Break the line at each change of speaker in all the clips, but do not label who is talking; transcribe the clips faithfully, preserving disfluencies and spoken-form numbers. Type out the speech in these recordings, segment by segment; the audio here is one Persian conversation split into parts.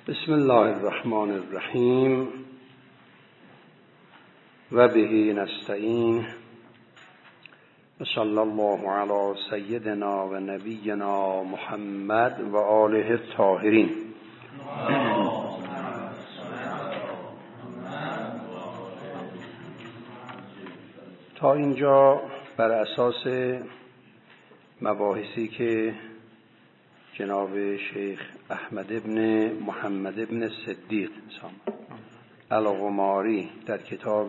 بسم الله الرحمن الرحیم و به نستعین و صلی الله علی سیدنا و نبینا محمد و آله الطاهرین. تا اینجا بر اساس مباحثی که جناب شیخ احمد ابن محمد ابن صدیق الغماری در کتاب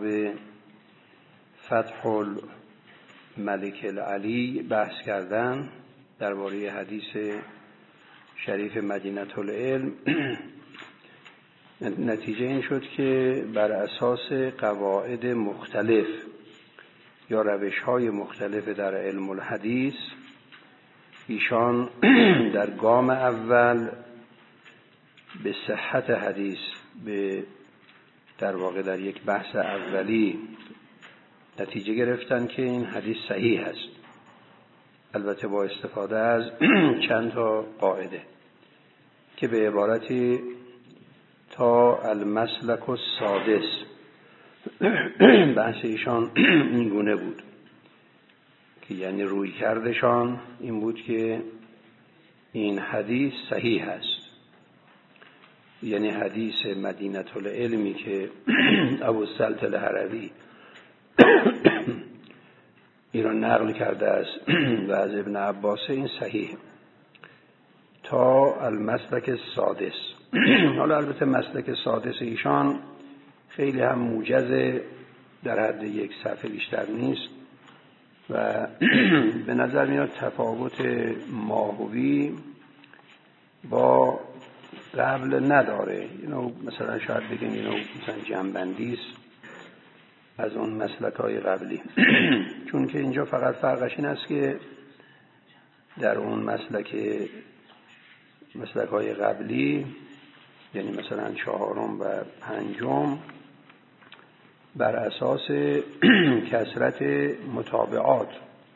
فتح الملک العلی بحث کردن درباره حدیث شریف مدینة العلم، نتیجه این شد که بر اساس قواعد مختلف یا روش‌های مختلف در علم الحدیث ایشان در گام اول به صحت حدیث به در واقع در یک بحث اولی نتیجه گرفتن که این حدیث صحیح است، البته با استفاده از چند تا قاعده که به عبارتی تا المسلک السادس بحث ایشان این گونه بود که یعنی روی کردشان این بود که این حدیث صحیح است، یعنی حدیث مدینة العلمی که ابوالسلط الهروی ایران نقل کرده است و از ابن عباس این صحیح تا المسلک سادس. حالا البته مسلک سادس ایشان خیلی هم موجز، در حد یک صفحه بیشتر نیست و به نظر میاد تفاوت ماهوی با قبل نداره. اینو مثلا شاید بگیم اینو مثلا جنبندی است از اون مسلک‌های قبلی چون که اینجا فقط فرقش این است که در اون مسلک مسلک‌های قبلی یعنی مثلا چهارم و پنجم بر اساس کثرت متابعات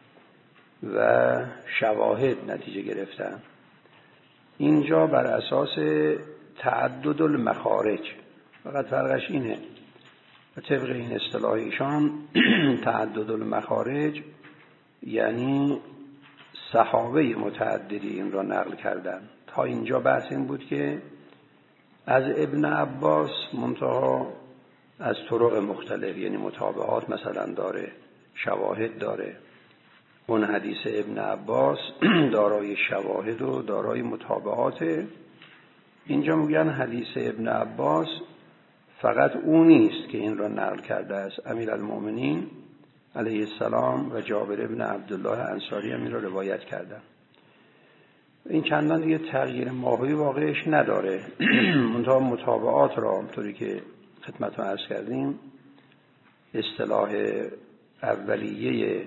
و شواهد نتیجه گرفتن، اینجا بر اساس تعدد المخارج. فقط فرقش اینه و طبق این اصطلاح ایشان تعدد المخارج یعنی صحابه متعددی این را نقل کردن. تا اینجا بحث این بود که از ابن عباس منتها از طرق مختلف، یعنی متابعات مثلا داره، شواهد داره. اون حدیث ابن عباس دارای شواهد و دارای متابعات. اینجا میگن حدیث ابن عباس فقط اون نیست که این را نقل کرده است، امیرالمؤمنین علیه السلام و جابر ابن عبدالله انصاری هم این را روایت کردن. این چندان دیگه تغییر ماهوی واقعش نداره منتها متابعات را همطوری که خدمتتون عرض کردیم اصطلاح اولیه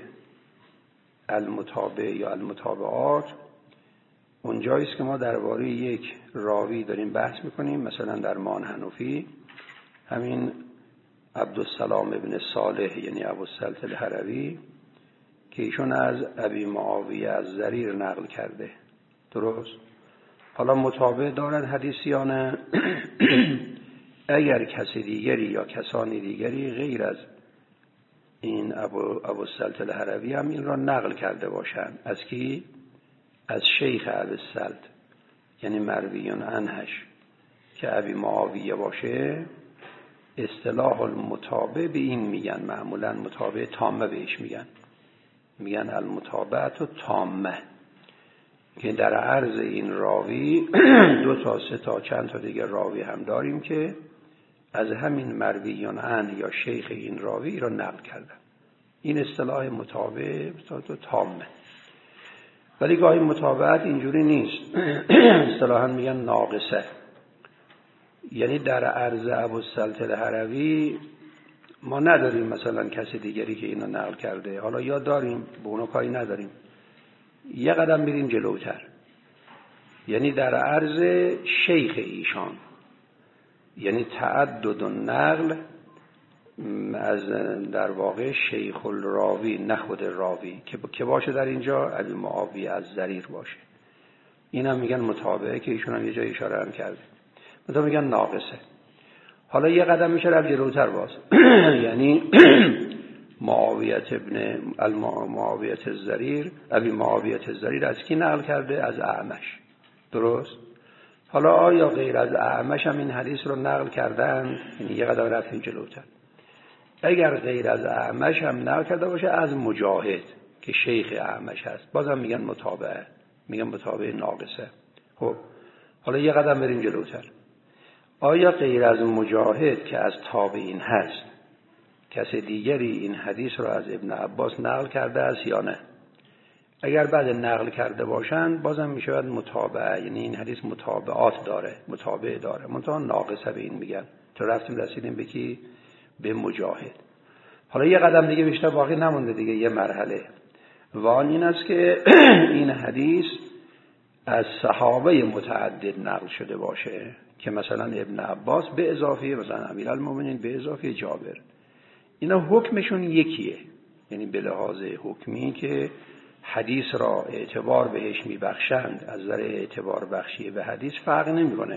المتابع یا المتابعات اونجایی است که ما درباره یک راوی داریم بحث میکنیم. مثلا در مان حنفی همین عبدالسلام ابن صالح یعنی ابوالسلط الهروی که ایشون از ابی معاویه از ضریر نقل کرده، درست؟ حالا متابع دارد حدیثیان اگر کسی دیگری یا کسانی دیگری غیر از این ابو ابوالسلط الهروی هم این را نقل کرده باشند، از کی؟ از شیخ ابوالسلط یعنی مرویون عنهش که ابی معاویه باشه، اصطلاح المتابع به این میگن، معمولا متابع تامه بهش میگن، میگن المتابعت تامه، که در عرض این راوی دو تا سه تا چند تا دیگر راوی هم داریم که از همین مرویون عنه یا شیخ این راوی را نقل کردن. این اصطلاح متابع تو تامه. ولی گاهی متابعت اینجوری نیست، اصطلاحاً میگن ناقصه، یعنی در عرض ابوالسلط الهروی ما نداریم مثلا کسی دیگری که اینو نقل کرده، حالا یا داریم به اونو کاری نداریم، یه قدم بریم جلوتر، یعنی در عرض شیخ ایشان، یعنی تعدد النقل از در واقع شیخ الراوی نه خود راوی که باشه در اینجا ابی معاویه از ضریر باشه. این هم میگن متابعه که ایشون هم یه جای اشاره هم کرده. مثلا میگن ناقصه. حالا یه قدم میشه رفت جلوتر باز یعنی معاویت ابن المعاویت الضریر ابی معاویت الضریر از کی نقل کرده؟ از اعمش. درست؟ حالا آیا غیر از اعمش هم این حدیث رو نقل کردن؟ یعنی یه قدم رفتیم جلوتر. اگر غیر از اعمش هم نقل کرده باشه از مجاهد که شیخ اعمش هست، بازم میگن متابعه، میگن متابعه ناقصه. خب حالا یه قدم بریم جلوتر. آیا غیر از مجاهد که از تابعین هست کسی دیگری این حدیث رو از ابن عباس نقل کرده است یا نه؟ اگر بعد نقل کرده باشند بازم میشود متابعه، یعنی این حدیث متابعات داره، متابعه داره، منتها ناقصه به این میگن. تو رفتیم رسیدیم به کی؟ به مجاهد. حالا یه قدم دیگه بیشتر باقی نمونده دیگه، یه مرحله. و آن این است که این حدیث از صحابه متعدد نقل شده باشه که مثلا ابن عباس به اضافه مثلا امیرالمومنین به اضافه جابر، اینا حکمشون یکیه، یعنی به لحاظ حکمی که حدیث را اعتبار بهش میبخشند از نظر اعتبار بخشی به حدیث فرق نمیکنه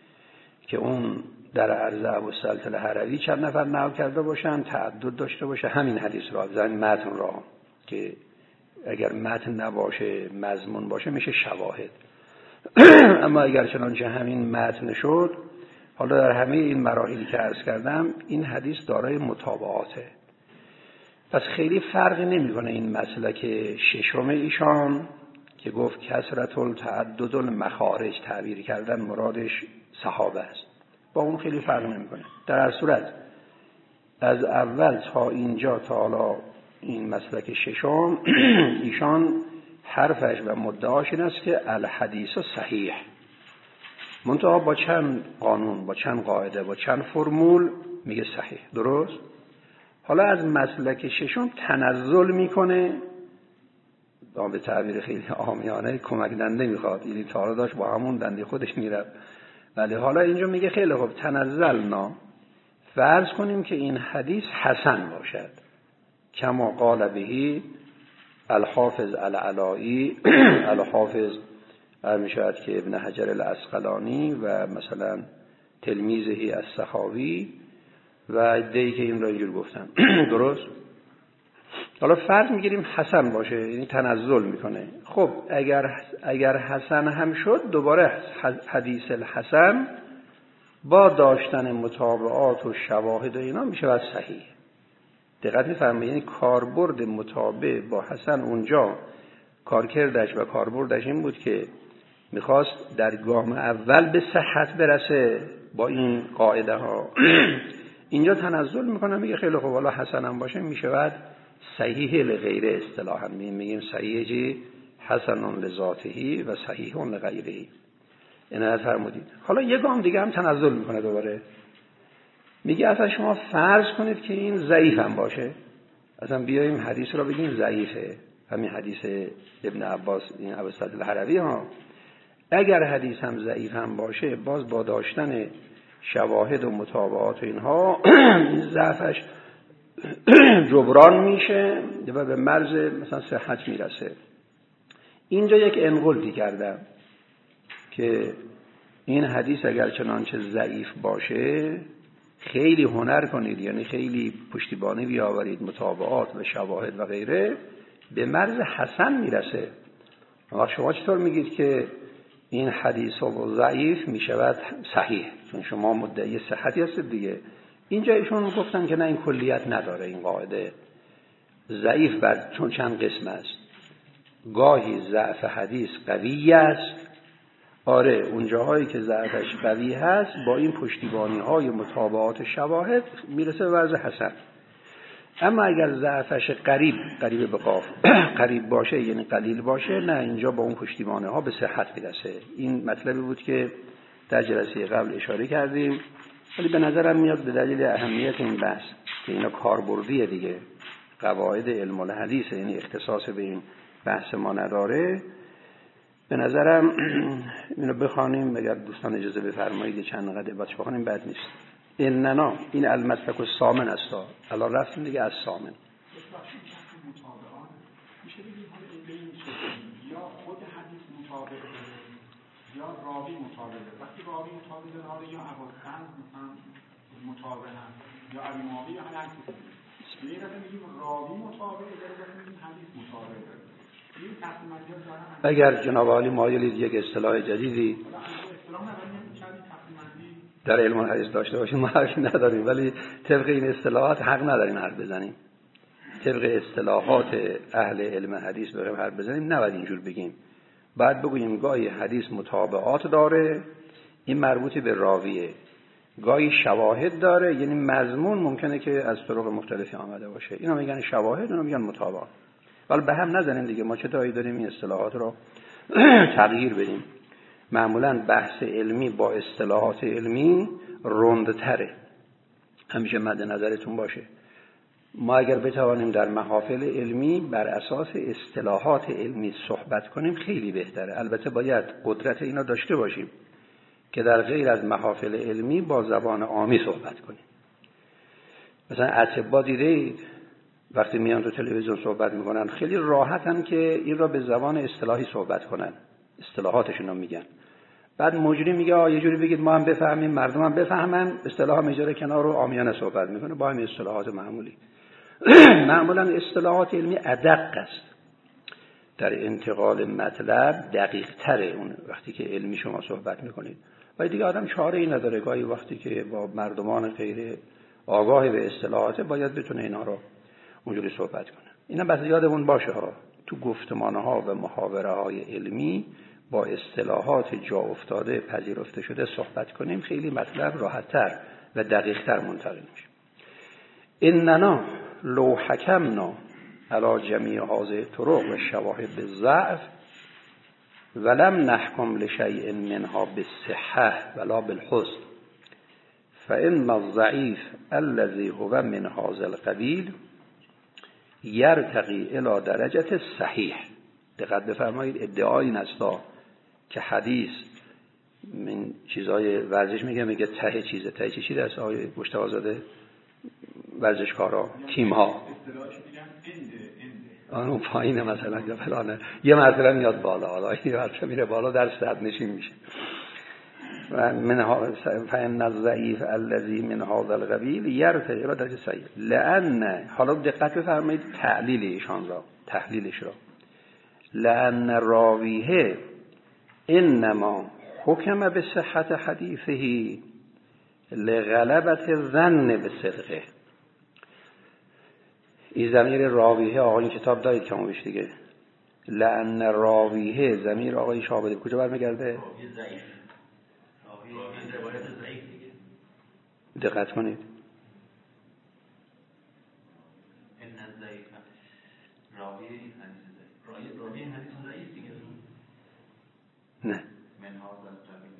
که اون در عرض ابوالسلطنه الهروی چند نفر نقل کرده باشن، تعدد داشته باشه همین حدیث را، زن متن را که اگر متن نباشه مضمون باشه میشه شواهد. اما اگر چنانچه همین متن شد، حالا در همه این مراحلی که عرض کردم این حدیث دارای متابعاته. پس خیلی فرقی نمیکنه این مسلک ششم ایشان که گفت کثرت التعدد المخارج تعبیر کردن مرادش صحابه است، با اون خیلی فرق نمیکنه. در هر صورت از اول تا اینجا تا حالا این مسلک ششم ایشان حرفش و مدعاش این است که الحدیث صحیح، منتها با چند قانون، با چند قاعده، با چند فرمول میگه صحیح. درست؟ حالا از مسلک ششم تنزل میکنه، به تعبیر خیلی عامیانه کمک دنده میخواد، یعنی تا حالا داشت با همون دنده خودش میرفت، ولی حالا اینجا میگه خیلی خوب تنزلنا، فرض کنیم که این حدیث حسن باشد کما قال بهی الحافظ العلائی الحافظ میشود که ابن حجر العسقلانی و مثلا تلمیذهی السخاوی و دیگه که این را اینجور گفتن. درست؟ حالا فرض میگیریم حسن باشه، یعنی تنزل میکنه. خب اگر اگر حسن هم شد، دوباره حدیث الحسن با داشتن متابعات و شواهد و اینا میشه و صحیح. دقت می‌فرمایید، یعنی کاربرد متابع با حسن اونجا کارکردش و کاربردش این بود که میخواست در گام اول به صحت برسه با این قاعده ها. اینجا تنزل میکنه، میگه خیلی خوب حالا حسن هم باشه میشود صحیح لغیره، اصطلاحا میگیم صحیح جی حسن لذاته و صحیح لغیره. اینا فرمودید. حالا یه گام دیگه هم تنزل میکنه دوباره، میگه اصلا شما فرض کنید که این ضعیف هم باشه، اصلا بیاییم حدیث رو بگیم ضعیفه، همین حدیث ابن عباس این ابوالسلطنه الهروی ها، اگر حدیث هم ضعیف هم باشه باز با داشتن شواهد و متابعات و اینها این ضعفش جبران میشه و به مرز مثلا صحت میرسه. اینجا یک انقلتی کردم که این حدیث اگر چنانچه ضعیف باشه خیلی هنر کنید، یعنی خیلی پشتیبانی بیاورید، متابعات و شواهد و غیره، به مرز حسن میرسه. اما شما چطور میگید که این حدیث و ضعیف میشود صحیح؟ چون شما مدعی صحتی هستید دیگه. اینجا ایشون گفتن که نه، این کلیت نداره این قاعده. ضعیف بر چون چند قسم است، گاهی ضعف حدیث قوی است، آره اونجاهایی که ضعفش قوی هست با این پشتیبانی های متابعات شواهد میرسه به وضع حسن. اما اگر ضعفش قریب قریب به قاف قریب باشه، یعنی قلیل باشه، نه اینجا با اون پشتیبانی ها به صحت میرسه. این مطلبی بود که در جلسه قبل اشاره کردیم، ولی به نظرم میاد به دلیل اهمیت این بحث که اینا کاربردیه دیگه، قواعد علم الحدیث، یعنی اختصاص به این بحث ما نداره، به نظرم اینو بخوانیم. اگر دوستان اجازه بفرمایید چند قدر بچه بخوانیم بد نیست. اننا این المسلک الثامن است. الان رفتیم دیگه از ثامن.
میشه بگیم حالا این بین یا خود حدیث مطابقه یا راوی مطابقه. وقتی با راوی متابع داره، حالا یا ابوالفضل مثلا متابع هست یا علی معاوی یا هر چیزی. یه دفعه میگیم راوی متابع داره، دفعه میگیم حدیث متابع داره. این تقسیم بندی داره.
اگر جناب عالی مایلید یک اصطلاح جدیدی در علم الحدیث داشته باشیم ما حرفی نداریم، ولی طبق این اصطلاحات حق نداریم حرف بزنیم. طبق اصطلاحات اهل علم حدیث بخوایم حرف بزنیم نباید اینجور بگیم. بعد بگوییم گاهی حدیث متابعات داره، این مربوط به راویه، گاهی شواهد داره، یعنی مضمون ممکنه که از طرق مختلفی آمده باشه، اینا میگن شواهد، اونا میگن متابعات. ولی به هم نزنیم دیگه، ما چه دایی داریم این اصطلاحات رو تغییر بدیم. معمولا بحث علمی با اصطلاحات علمی رندتره، همیشه مد نظرتون باشه. ما اگر بتوانیم در محافل علمی بر اساس اصطلاحات علمی صحبت کنیم خیلی بهتره. البته باید قدرت اینا داشته باشیم که در غیر از محافل علمی با زبان عامی صحبت کنیم. مثلا اطباء دیدید وقتی میان تو تلویزیون صحبت میکنن خیلی راحتن که این را به زبان اصطلاحی صحبت کنن، اصطلاحاتشون رو میگن. بعد مجری میگه آ یه جوری بگید ما هم بفهمیم، مردم هم بفهمن، اصطلاح میذاره کنار رو عامیانه صحبت میکنه با همین اصطلاحات معمولی. معمولا اصطلاحات علمی ادق است، در انتقال مطلب دقیق تره اون وقتی که علمی شما صحبت میکنید. ولی دیگه آدم چاره ای نداره، گاهی وقتی که با مردمان غیر آگاه به اصطلاحات باید بتونه اینا رو اونجوری صحبت کنه. اینا بس یادمون باشه ها، تو گفتمانها و محاوره های علمی با اصطلاحات جا افتاده پذیرفته شده صحبت کنیم، خیلی مطلب راحت‌تر و دقیق‌تر منتقل میشه. اننا لو حکمنا علی جمیع هذه طرق و شواهد بالضعف ولم نحکم لشیء منها بالصحة ولا بالحسن فإن الضعیف الذي هو من هذا القبیل یرتقی الی درجة صحیح. دقت بفرمایید، ادعای این است که حدیث من چیزای ورزش میگه میگه ته چیزه، ته چی چیز است آقای مجتبی زاده؟ ورزشکارا، تیم ها اون پایینه مثلا یا فلانه، یه مرتبه میاد بالا، حالا یه مرتبه میره بالا در صد نشین میشه. و من فإن الضعیف الذی من هذا القبیل یرتقی الی درجة صحیح لأن، حالا دقت بفرمایید تعلیل ایشان را، تحلیلش را، لأن راویه انما حکم به صحت حدیثه لغلبت الظن بصدقه. این ضمیر راویه آقای کتاب دارید که اونش دیگه، لأن راویه ضمیر آقای شاهبدی کجا برمیگرده؟ ضعیف. راویه روایت ضعیف دیگه. دقت کنید. ان الضعیف راویه این حدیث ضعیف، راویه این حدیث ضعیف دیگه. نه. من هذا القبیل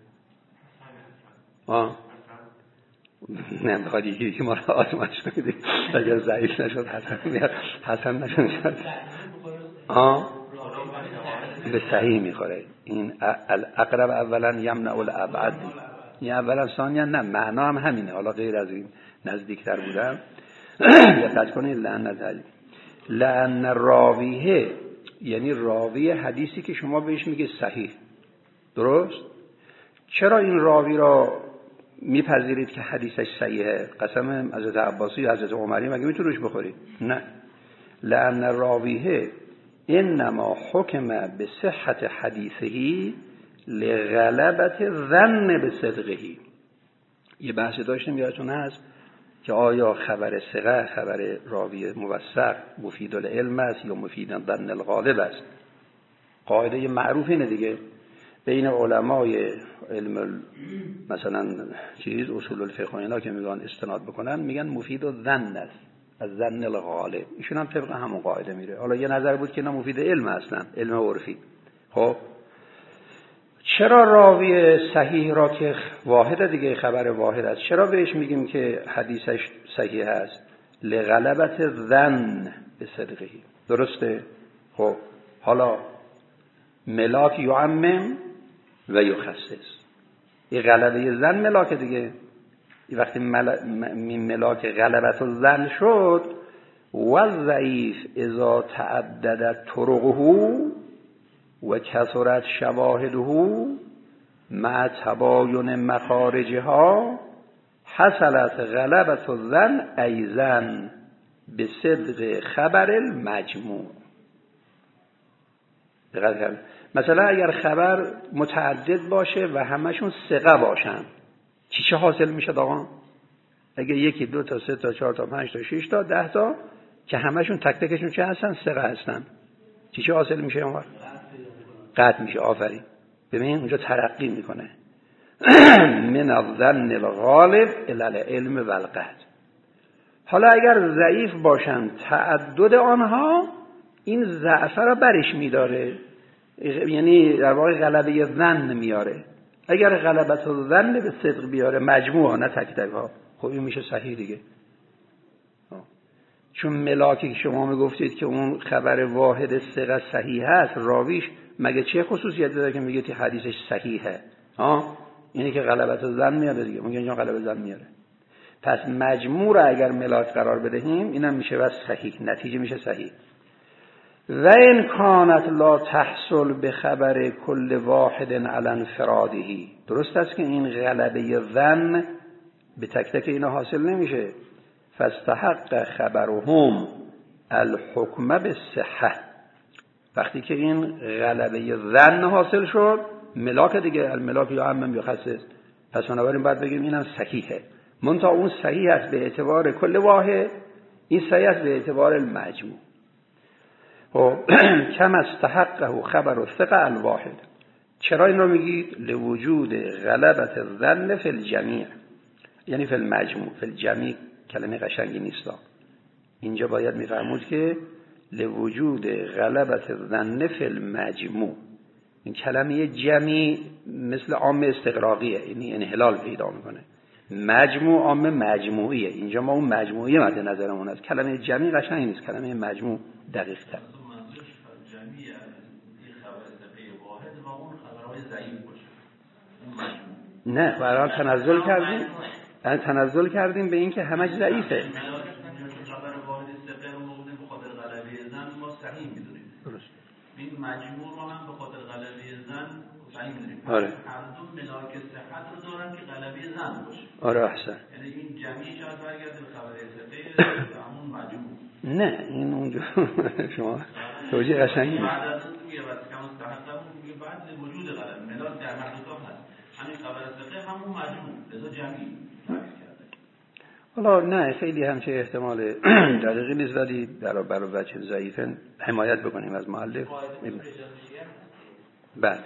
که آه نه بخواد یکی که ما را آزمایش کنید اگر ضعیف نشد حسن میاد، حسن نشد آه به صحیح میخوره. این الاقرب اولا یمنع الابعد، این اولا ثانیا نه معنا هم همینه، حالا غیر از این نزدیکتر بودم. دقت کنید لأن لأن راویه یعنی راوی حدیثی که شما بهش میگه صحیح، درست؟ چرا این راوی را میپذیرید که حدیثش صحیحه؟ قسم حضرت عباسی یا حضرت عمری مگه میتونه روش بخورید؟ نه. لأن راویه انما حکم به صحت حدیثه لغلبت ظن بصدقه. یه بحث داشتیم یادتون هست که آیا خبر ثقه، خبر راوی موثق مفید العلم است یا مفید ظن الغالب است؟ قاعده معروف اینه دیگه بین علمای علم مثلا چیز اصول الفقه اینا که میگن استناد بکنن میگن مفید الظن است از ظن الغالب، ایشون هم طبق همون قاعده میره. حالا یه نظر بود که نه مفید علم اصلا، علم عرفی. خب چرا راوی صحیح را که واحد دیگه خبر واحد است چرا بهش میگیم که حدیثش صحیح است؟ لغلبت ظن به صدقه. درسته؟ خب حالا ملاک یعمم و یخصص، این غلبه ظن ملاک دیگه. این وقتی مل... ملاک غلبت الظن شد و ضعیف اذا تعددت طرقه و کثرت شواهده مع تباین مخارجها حصلت غلبت الظن ایضا به صدق خبر المجموع. مثلا اگر خبر متعدد باشه و همشون ثقه باشن، چی چه حاصل میشه آقا؟ اگه یکی دو تا سه تا چهار تا پنج تا شش تا ده تا که همشون تک تکشون چه هستن؟ ثقه هستن، چی چه حاصل میشه؟ اون وقت قطع میشه. آفرین. ببین اونجا ترقی میکنه من الظن الغالب الی العلم و القطع. حالا اگر ضعیف باشن تعدد آنها این ضعف را برش میداره، یعنی در واقع غلبه ظن میاره. اگر غلبت الظن به صدق بیاره مجموعه نه تک تک ها، خب این میشه صحیح دیگه. چون ملاکی که شما میگفتید که اون خبر واحد ثقه صحیح است، راویش مگه چه خصوصیتی داره که میگید که حدیثش صحیحه؟ ها، اینه که غلبت الظن میاره دیگه. میگه اینجا غلبه ظن میاره. پس مجموع را اگر ملاک قرار بدهیم اینم میشه بس صحیح، نتیجه میشه صحیح. و ان کانت لا تحصل به خبر کل واحد علی انفراده. درست است که این غلبه ظن به تک تک اینا حاصل نمیشه. فاستحق خبرهم الحکم بالصحه. وقتی که این غلبه ظن حاصل شد ملاک دیگه، الملاک یا عمم یا خصیص، پس بنابراین باید بگیم اینم صحیحه. منتها اون صحیح است به اعتبار کل واحد، این صحیح است به اعتبار المجموع. و کم استحقه خبر الثقه الواحد. چرا این رو میگید؟ لوجود غلبت الظن فی الجمیع، یعنی فی المجموع. فی الجمیع کلمه قشنگی نیست، اینجا باید میفهمود که لوجود غلبت الظن فی المجموع. این کلمه جمیع مثل عام استغراقیه، یعنی انحلال پیدا میکنه. مجموع عام مجموعیه، اینجا ما اون مجموعی مد نظرمون است. کلمه جمیع قشنگ نیست، کلمه مجموع دقیق تر. نه برای تنزل کردیم، یعنی تنزل کردیم به این که همش ضعیفه.
این مجموع رو هم به خاطر غلبه زن صحیح می‌دونیم.
آره.
هر دو ملاک صحت رو دارن که غلبه زن باشه.
آره احسن.
یعنی این جمعی شاید برگرده به خبر ثقه همون مجموع.
نه این اونجا شما توجیه قشنگی.
بعد از اون میگه وقتی که مستحق میگه بعد وجود غلبه ملاک در محدودات هست. همین خبر ثقه همون مجموع لذا جمعی.
حالا نه خیلی همچه احتمال دقیقی نیست، ولی در برای بچه ضعیفن حمایت بکنیم از مؤلف. بله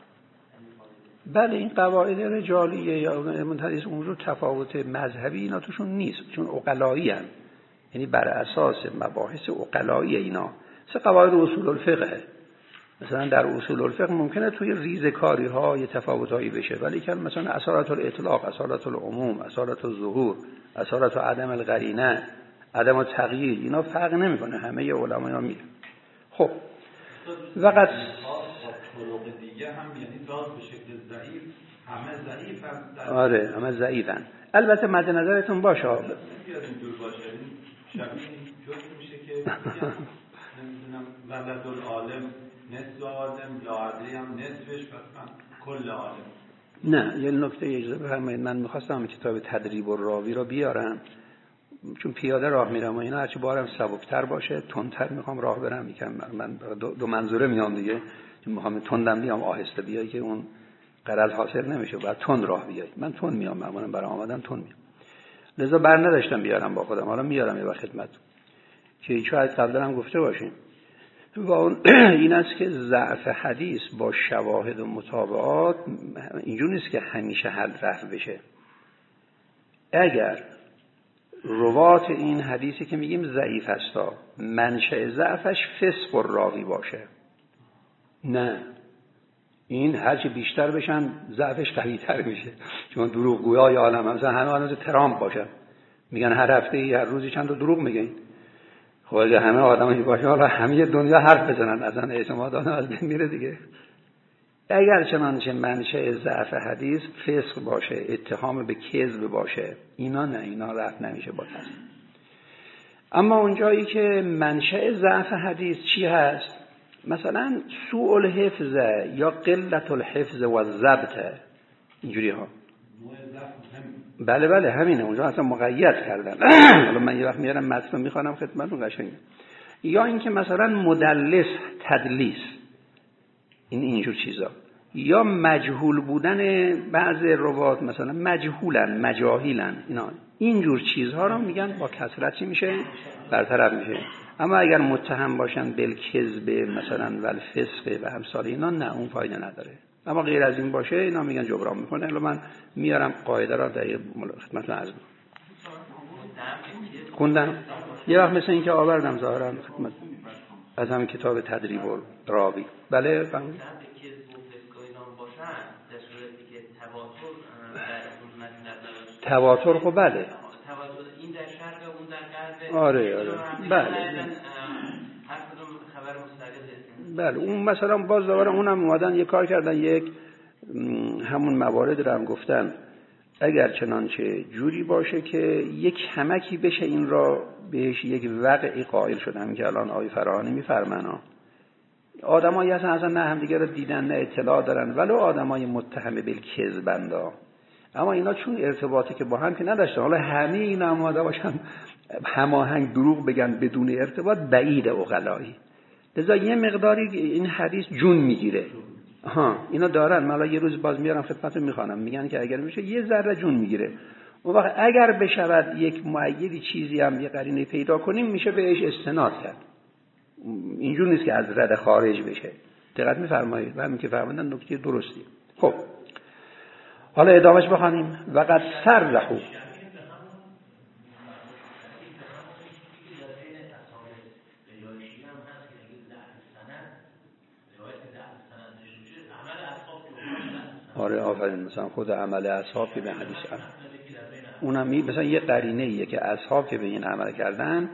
بله این قواعد رجالیه یا منتهیس اون رو تفاوت مذهبی اینا توشون نیست، چون عقلایی هستند، یعنی بر اساس مباحث عقلایی اینا. مثل قواعد اصول الفقه، مثلا در اصول الفقه ممکنه توی ریزکاری ها یه تفاوتایی بشه، ولی که مثلا اصالت الاطلاق، اصالت العموم، اصالت الظهور، اصالت عدم القرینه، عدم التغییر، اینا فرق نمیکنه، همه علما میگن. خب وقت
طرق دیگه هم یعنی باز به شکل ضعیف همه ضعیف هستن.
آره همه ضعیفن. البته مد نظرتون باشه
بیاد اینطور باشه شبیه جور میشه که نمیدونم ولد العالم نصف عالم، لاعدی هم نصفش، پس کل عالم.
نه یه نکته اجازه بفرمایید، من میخواستم کتاب تدریب الراوی رو بیارم، چون پیاده راه میرم و اینا هرچی بارم سبکتر باشه تندتر میخوام راه برم. یکم من دو, دو منظوره میام دیگه، میخوام تندم بیام آهسته بیای که اون غرض حاصل نمیشه، باید تند راه بیای. من تند میام، معمولا برام آمدن تند میام، لذا بر نداشتم بیارم با خودم. حالا میارم یه وقت خدمت که شاید قبلا هم گفته باشیم. و اون این است که ضعف حدیث با شواهد و مطابقات اینجور نیست که همیشه حل رفع بشه. اگر روات این حدیثی که میگیم ضعیف هستا منشأ ضعفش فسق الراوی باشه، نه این هرچی بیشتر بشن ضعفش قوی تر میشه. چون دروغگویای عالم مثلا همه آدم ترامپ باشن، میگن هر هفته ای هر روزی چند تا دروغ میگن. خب اگه همه آدمایی باشه حالا همه دنیا حرف بزنن، اصلا اعتماد آدم از بین میره دیگه. اگر چنانچه منشأ ضعف حدیث فسق باشه، اتهام به کذب باشه، اینا نه، اینا رفع نمیشه با تصدیق. اما اونجایی که منشأ ضعف حدیث چی هست؟ مثلا سوء الحفظ یا قلت الحفظ و الضبط، اینجوری ها. بله بله همینه، اونجا اصلا مقید کردن. حالا من یه وقت میارم متن میخوانم خدمتتون قشنگه. یا اینکه مثلا مدلس، تدلیس، این اینجور چیزا، یا مجهول بودن بعض روات، مثلا مجهولن، مجاهیلن، اینا اینجور چیزها رو میگن با کثرت چی میشه؟ برطرف میشه. اما اگر متهم باشن بالکذب مثلا و الفسق و امثال اینا، نه اون فایده نداره. اما غیر از این باشه اینا میگن جبران میکنه. الان من میارم قاعده را در خدمتتون عرض میکنم. خوندم یه وقت مثل این که آوردم ظاهرا خدمت از همین کتاب تدریب راوی. بله فهمید. تواتر خب بله.
تواتر این در شرق اون در غرب.
آره آره بله.
هر کدوم خبر مستقل.
بله اون مثلا باز دوباره اونم اومدن یه کار کردن، یک همون موارد رو هم گفتن اگر چنانچه جوری باشه که یک همکی بشه این را بهش یک وقعی قائل شدن که الان آقای فراهانی میفرمن ها آدمایی هستن اصلا نه همدیگه رو دیدن نه اطلاع دارن، ولو آدمای متهم بالکذبندا، اما اینا چون ارتباطی که با هم که نداشتن، حالا همه اینا آماده باشن هماهنگ دروغ بگن بدون ارتباط، بعید عقلایی. لذا یه مقداری این حدیث جون میگیره. ها اینا دارن، من یه روز باز میارم خدمتتون میخوانم، میگن که اگر میشه یه ذره جون میگیره. اون وقت اگر بشود یک مؤیدی چیزی هم یه قرینه پیدا کنیم میشه بهش استناد کرد. اینجور نیست که از رد خارج بشه. دقت میفرمایید و همین که فرمودن نکته درستی. خب حالا ادامهش بخوانیم. وقد صرحوا آره آفرین، مثلا خود عمل اصحاب که به حدیث هم اونم می مثلا یه قرینه ایه که اصحاب که به این عمل کردن،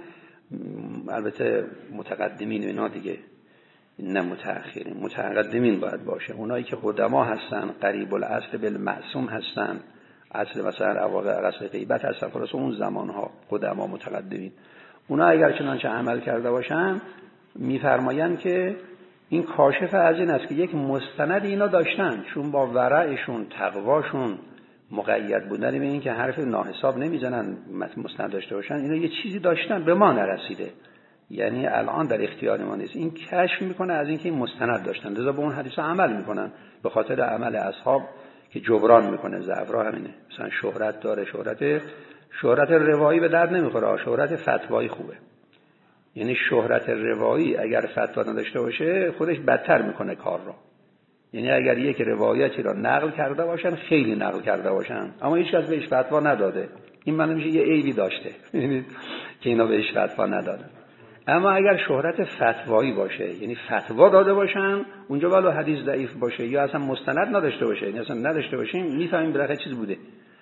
البته متقدمین و اینا دیگه نه متأخرین، متقدمین باید باشه، اونایی که قدما هستن، قریب الاصل بالمعصوم هستن، اصل مثلا اواقع اصل غیبت هستن، خلاص اون زمانها قدما متقدمین، اونا اگر چنانچه عمل کرده باشن میفرمایند که این کاشف از این است که یک مستند اینا داشتن، چون با ورعشون، تقواشون، مقید بودن به این که حرف ناحساب نمیزنن، مستند داشته باشن، اینا یه چیزی داشتن به ما نرسیده، یعنی الان در اختیار ما نیست. این کشف میکنه از اینکه این مستند داشتن، لذا به اون حدیث عمل میکنن به خاطر عمل اصحاب که جبران میکنه. زعفرا همینه، مثلا شهرت داره، شهرت شهرت روایی به درد نمیخوره، شهرت فتوایی خوبه. یعنی شهرت روایی اگر فتوا نداشته باشه خودش بدتر میکنه کار رو. یعنی اگر یک روایتی را نقل کرده باشن، خیلی نقل کرده باشن، اما هیچ کس بهش فتوا نداده، این معنی میشه یه عیبی داشته یعنی که اینا بهش فتوا ندادن. اما اگر شهرت فتوایی باشه، یعنی فتوا داده باشن، اونجا ولو حدیث ضعیف باشه یا اصلا مستند نداشته باشه، یعنی اصلا نداشته باشیم میفهمیم بالاخره چیز بوده.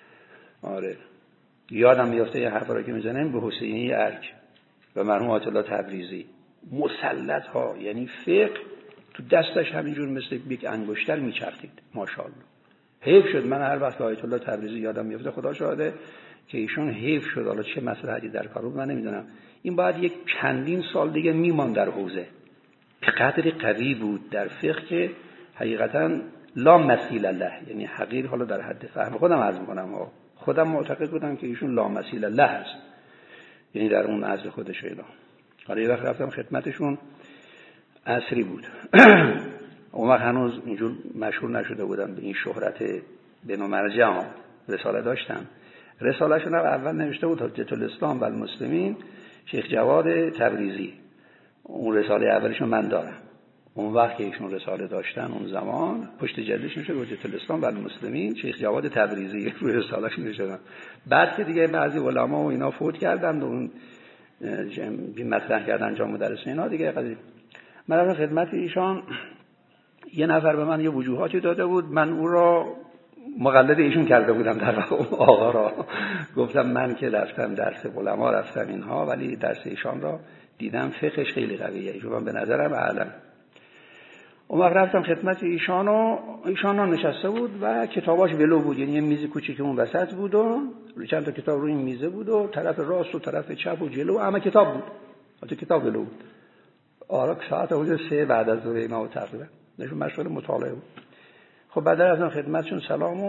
آره یادم میافته یه حرفا رو که میزنن به حسینی ارج و مرحوم آیت الله تبریزی، مسلط ها، یعنی فقه تو دستش همینجور مثل یک انگشتر میچرخید ماشاءالله. حیف شد من هر وقت آیت الله تبریزی یادم میفته خدا شاهده که ایشون حیف شد، حالا چه مصلحتی در کار بود من نمیدونم، این باید یک چندین سال دیگه میمان در حوزه. به قدری قوی بود در فقه که حقیقتا لا مثیل له، یعنی حقیر، حالا در حد فهم خودم عرض میکنم ها، خودم معتقد بودم که ایشون لا مثیل له است، یعنی در اون عزل خودش اینا. حالا یه وقت رفتم خدمتشون، عصری بود اون وقت هنوز اینجور مشهور نشده بودم به این شهرت بین مرجع ها. رساله داشتم، رساله شون اول نوشته بود حجت الاسلام و المسلمین شیخ جواد تبریزی، اون رساله اولشون من دارم. اون وقت که ایشون رساله داشتن اون زمان پشت جلدش نوشته حجت الاسلام و المسلمین شیخ جواد تبریزی، روی رساله‌اش نوشتن. بعد که دیگه بعضی علما و اینا فوت کردن و اون بی مطرح کردن جا مدرس اینا دیگه قضیه. من رفتم خدمت ایشان، یه نفر به من یه وجوهاتی داده بود، من او را مقلد ایشون کرده بودم در آقا را. گفتم من که رفتم درس علما رفتم اینها، ولی درس ایشان را دیدم فقهش خیلی قویه، ایشون به نظرم اعلم. اون وقت رفتم خدمت ایشان و ایشان ها نشسته بود و کتاباش ولو بود، یعنی یه میز کوچیک اون وسط بود و چند تا کتاب روی این میزه بود و طرف راست و طرف چپ و جلو همه کتاب بود، البته کتاب ولو بود. آره ساعت حدود سه بعد از ظهر اینا تقریبا نشون مشغول مطالعه بود. خب بعد از اون خدمتشون سلام و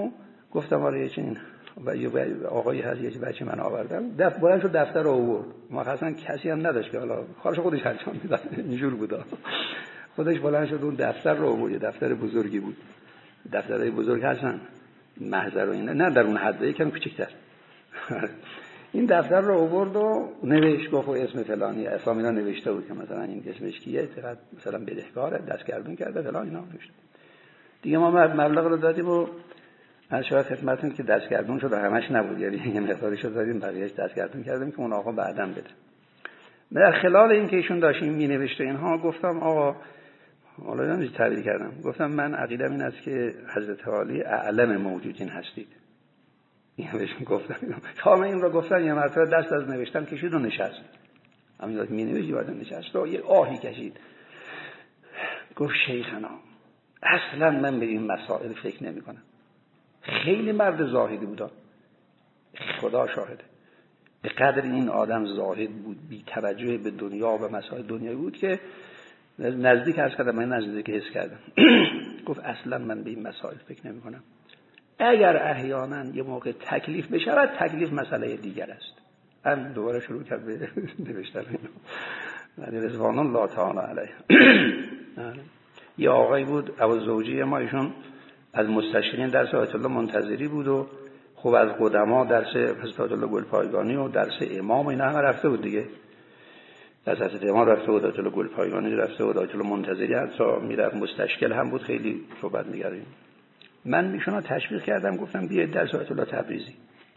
گفتم آره یه چنین و یه آقایی هست یه بچه من آوردم دفتر بلند شد دفتر رو آورد مخصوصا کسی هم نداشت که حالا کارش خودش انجام میداد اینجور بود خودش بلند شد اون دفتر رو آورد یه دفتر بزرگی بود دفترهای بزرگ هستن محضر و اینا نه در اون حد یکم کوچیک‌تر این دفتر رو آورد و نوشت گفت اسم فلانی اسم اینا نوشته بود که مثلا این اسمش کیه چقدر مثلا بدهکاره دستگردون کرده فلان اینا نوشته دیگه ما مبلغ رو دادیم و از شاید خدمتتون که دستگردون شد همش نبود یعنی یه مقدارش رو دادیم بقیه‌اش دستگردون کردیم که اون آقا بعداً بده در خلال این که ایشون داشتیم می‌نوشته اینها گفتم آقا حالا نمیشه تعبیر کردم گفتم من عقیدم این است که حضرت عالی اعلم موجودین هستید این بهشون گفتم تا این رو گفتم یه مرتبه دست از نوشتن کشید و نشست همین داد می نوشت بعد نشست و یه آهی کشید گفت شیخنا اصلا من به این مسائل فکر نمی کنم خیلی مرد زاهدی بود خدا شاهده به قدر این آدم زاهد بود بی توجه به دنیا و مسائل دنیایی بود که نزدیک از کردم من نزدیک حس کردم گفت اصلا من به این مسائل فکر نمی کنم اگر احیانا یه موقع تکلیف بشود تکلیف مسئله دیگر است هم دوباره شروع کرد به نوشتن اینو رضوان الله تعالی علیه یه آقایی بود ابو زوجی ما ایشون از مستشرین درس آیت الله منتظری بود و خوب از قدما درس حضرت آیت الله گلپایگانی و درس امام اینا هم رفته بود دیگه از حضرت امام رفته بود آیت الله گلپایگانی رفته بود آیت الله منتظری حتی میرفت مستشکل هم بود خیلی صحبت می‌کردیم من میشون رو تشویق کردم گفتم بیاید درس آیت الله تبریزی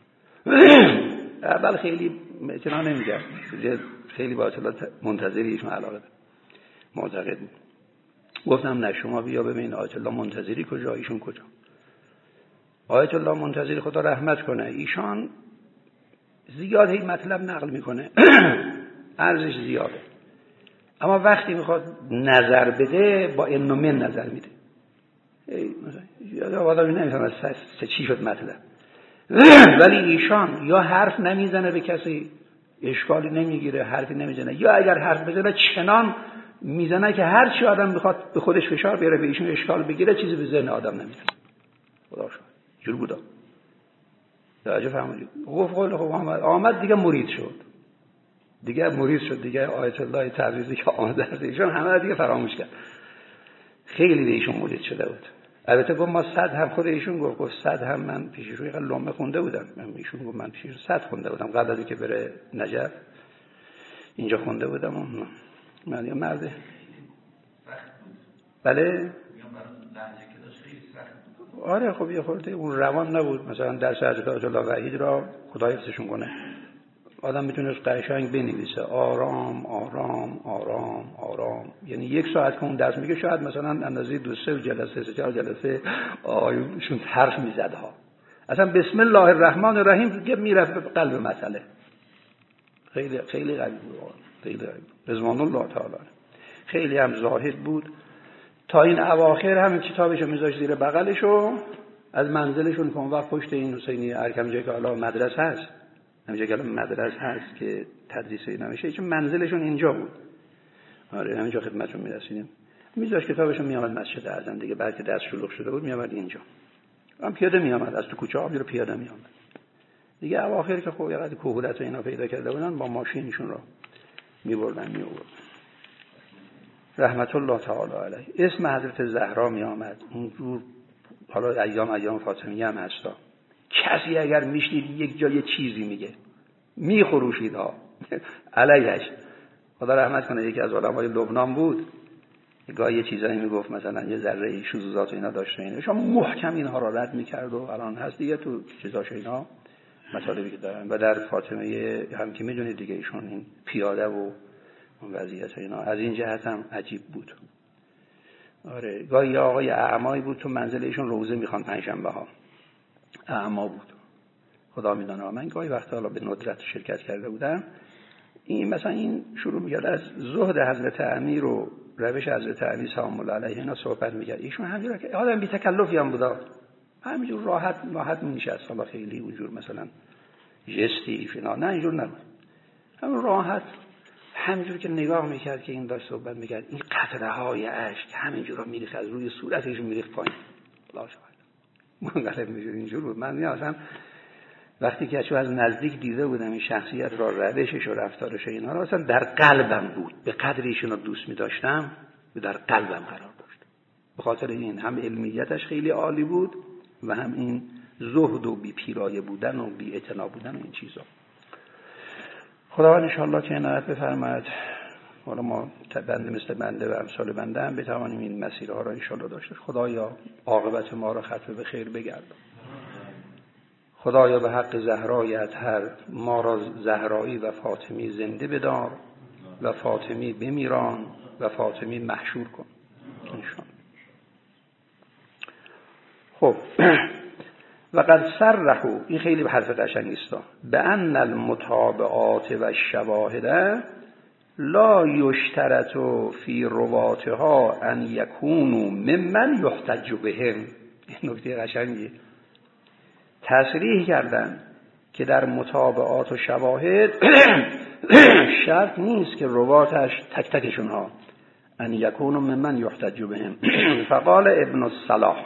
اول خیلی اعتنا نمی‌کرد خیلی با آیت الله منتظری ایشون علاقه معتقد بود گفتم نه شما بیا ببین آیت الله منتظری کجا ایشون کجا آیت الله منتظری خدا رحمت کنه ایشان زیاد هی مطلب نقل میکنه ارزش زیاده اما وقتی میخواد نظر بده با ان و من نظر میده یا آدمی نمیفهمه چی شد مطلب ولی ایشان یا حرف نمیزنه به کسی اشکالی نمیگیره حرفی نمیزنه یا اگر حرف بزنه چنان میزنه که هر چی آدم بخواد به خودش فشار بیاره به ایشون اشکال بگیره چیزی به ذهن آدم نمیرسه خدا شکر جور بودا درجه فهمیدید گفت قول خوب آمد آمد دیگه مرید شد دیگه مرید شد دیگه آیت الله تبریزی که آمد درس ایشون همه دیگه فراموش کرد خیلی به ایشون مرید شده بود البته گفت ما صد هم خود ایشون گفت گفت صد هم من پیش روی لومه خونده بودم من ایشون گفت من پیش صد خونده بودم قبل از اینکه بره نجف اینجا خونده بودم و من یه مرد بله آره خب یه خورده اون روان نبود مثلا درس حضرت آیت الله وحید را خدا حفظشون کنه آدم میتونه قشنگ بنویسه آرام آرام آرام آرام یعنی یک ساعت که اون درس میگه شاید مثلا اندازه دو سه جلسه سه چهار جلسه آیونشون حرف میزد ها اصلا بسم الله الرحمن الرحیم دیگه میرفت به قلب مسئله خیلی خیلی قوی بود خیلی قوی رضوان الله تعالی خیلی هم زاهد بود تا این اواخر همین کتابشو میذاشت زیر بغلشو از منزلشون که اون وقت پشت این حسینی ارکم جایی که حالا مدرسه هست همینجا که مدرسه هست که تدریس اینا میشه چون منزلشون اینجا بود آره همینجا خدمتتون میرسیدیم میذاشت کتابشو میامد مسجد اعظم دیگه بعد که دست شلوغ شده بود میامد اینجا هم پیاده میامد از تو کوچه ها میره پیاده میامد دیگه اواخر که خب یه قدر کهولت و اینا پیدا کرده بودن با ماشینشون رو میبردن میآوردن رحمت الله تعالی علیه اسم حضرت زهرا میامد اونجور حالا ایام ایام فاطمیه هم هستا کسی اگر میشنید یک جای چیزی میگه میخروشید ها علیهش خدا رحمت کنه یکی از علمای لبنان بود گاهی یه چیزایی میگفت مثلا یه ذره شذوذات و اینا داشته اینا شما محکم اینها را رد میکرد و الان هست دیگه تو چیزاش اینا مطالبی که دارن و در فاطمیه هم که میدونید دیگه ایشون این پیاده و اون وضعیت اینا از این جهت هم عجیب بود آره گاهی آقای اعمایی بود تو منزل ایشون روزه میخوان پنجشنبه ها اعما بود خدا میدونه من گاهی وقتا حالا به ندرت شرکت کرده بودم این مثلا این شروع میکرد از زهد حضرت امیر و روش حضرت امیر سلام الله علیه اینا صحبت میکرد ایشون همینجوری که آدم بی تکلفی هم بود همینجور راحت راحت میشست حالا خیلی اونجور مثلا جستی فنا نه اینجور نبود همون راحت همینجور که نگاه میکرد که این داشت صحبت میکرد این قطره های اشک همینجور رو میریخت از روی صورتش میریخت پایین الله شاهد منقلب میشد. اینجور بود. من اصلا وقتی که چون از نزدیک دیده بودم این شخصیت را، روشش و رفتارش اینا را، اصلا در قلبم بود. به قدری ایشون رو دوست می داشتم در قلبم قرار داشت. به خاطر این هم علمیتش خیلی عالی بود و هم این زهد و بی پیرایه بودن و بی اعتنا بودن و این چیزا. خداوند انشاءالله که عنایت بفرماید حالا ما بنده مثل بنده و امثال بنده هم بتوانیم این مسیرها را انشاءالله داشته. خدایا عاقبت ما را ختم به خیر بگردان. خدایا به حق زهرای اطهر ما را زهرایی و فاطمی زنده بدار و فاطمی بمیران و فاطمی محشور کن انشاءالله. خب و قد صرحوا، این خیلی حرف قشنگی است، به ان المتابعات و الشواهد لا یشترط فی رواتها ان یکونوا ممن یحتج بهم. این نکته قشنگی تصریح کردن که در متابعات و شواهد شرط نیست که رواتش تک تکشون ها ان یکونوا ممن یحتج بهم. فقال ابن الصلاح.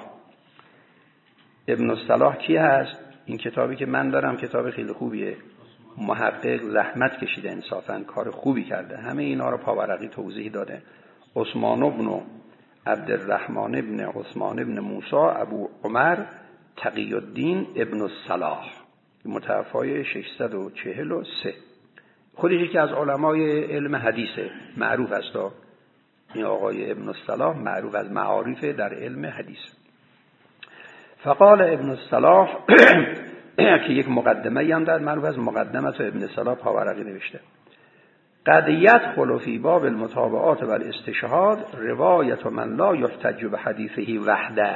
ابن الصلاح کی هست؟ این کتابی که من دارم کتاب خیلی خوبیه، محقق زحمت کشیده، انصافا کار خوبی کرده، همه اینا رو پاورقی توضیح داده. عثمان ابن عبدالرحمن ابن عثمان ابن موسی ابو عمر تقی الدین ابن الصلاح، متوفای ششصد و چهل و سه. خودش یکی از علمای علم حدیثه، معروف است. این آقای ابن الصلاح معروف از معارف در علم حدیث. فقال ابن الصلاح که یک مقدمه هم در معروف از مقدمه تو ابن الصلاح پاورقی نوشته: قد یدخل فی باب المتابعات و الاستشهاد روایت من لا یحتج بحدیثه وحده.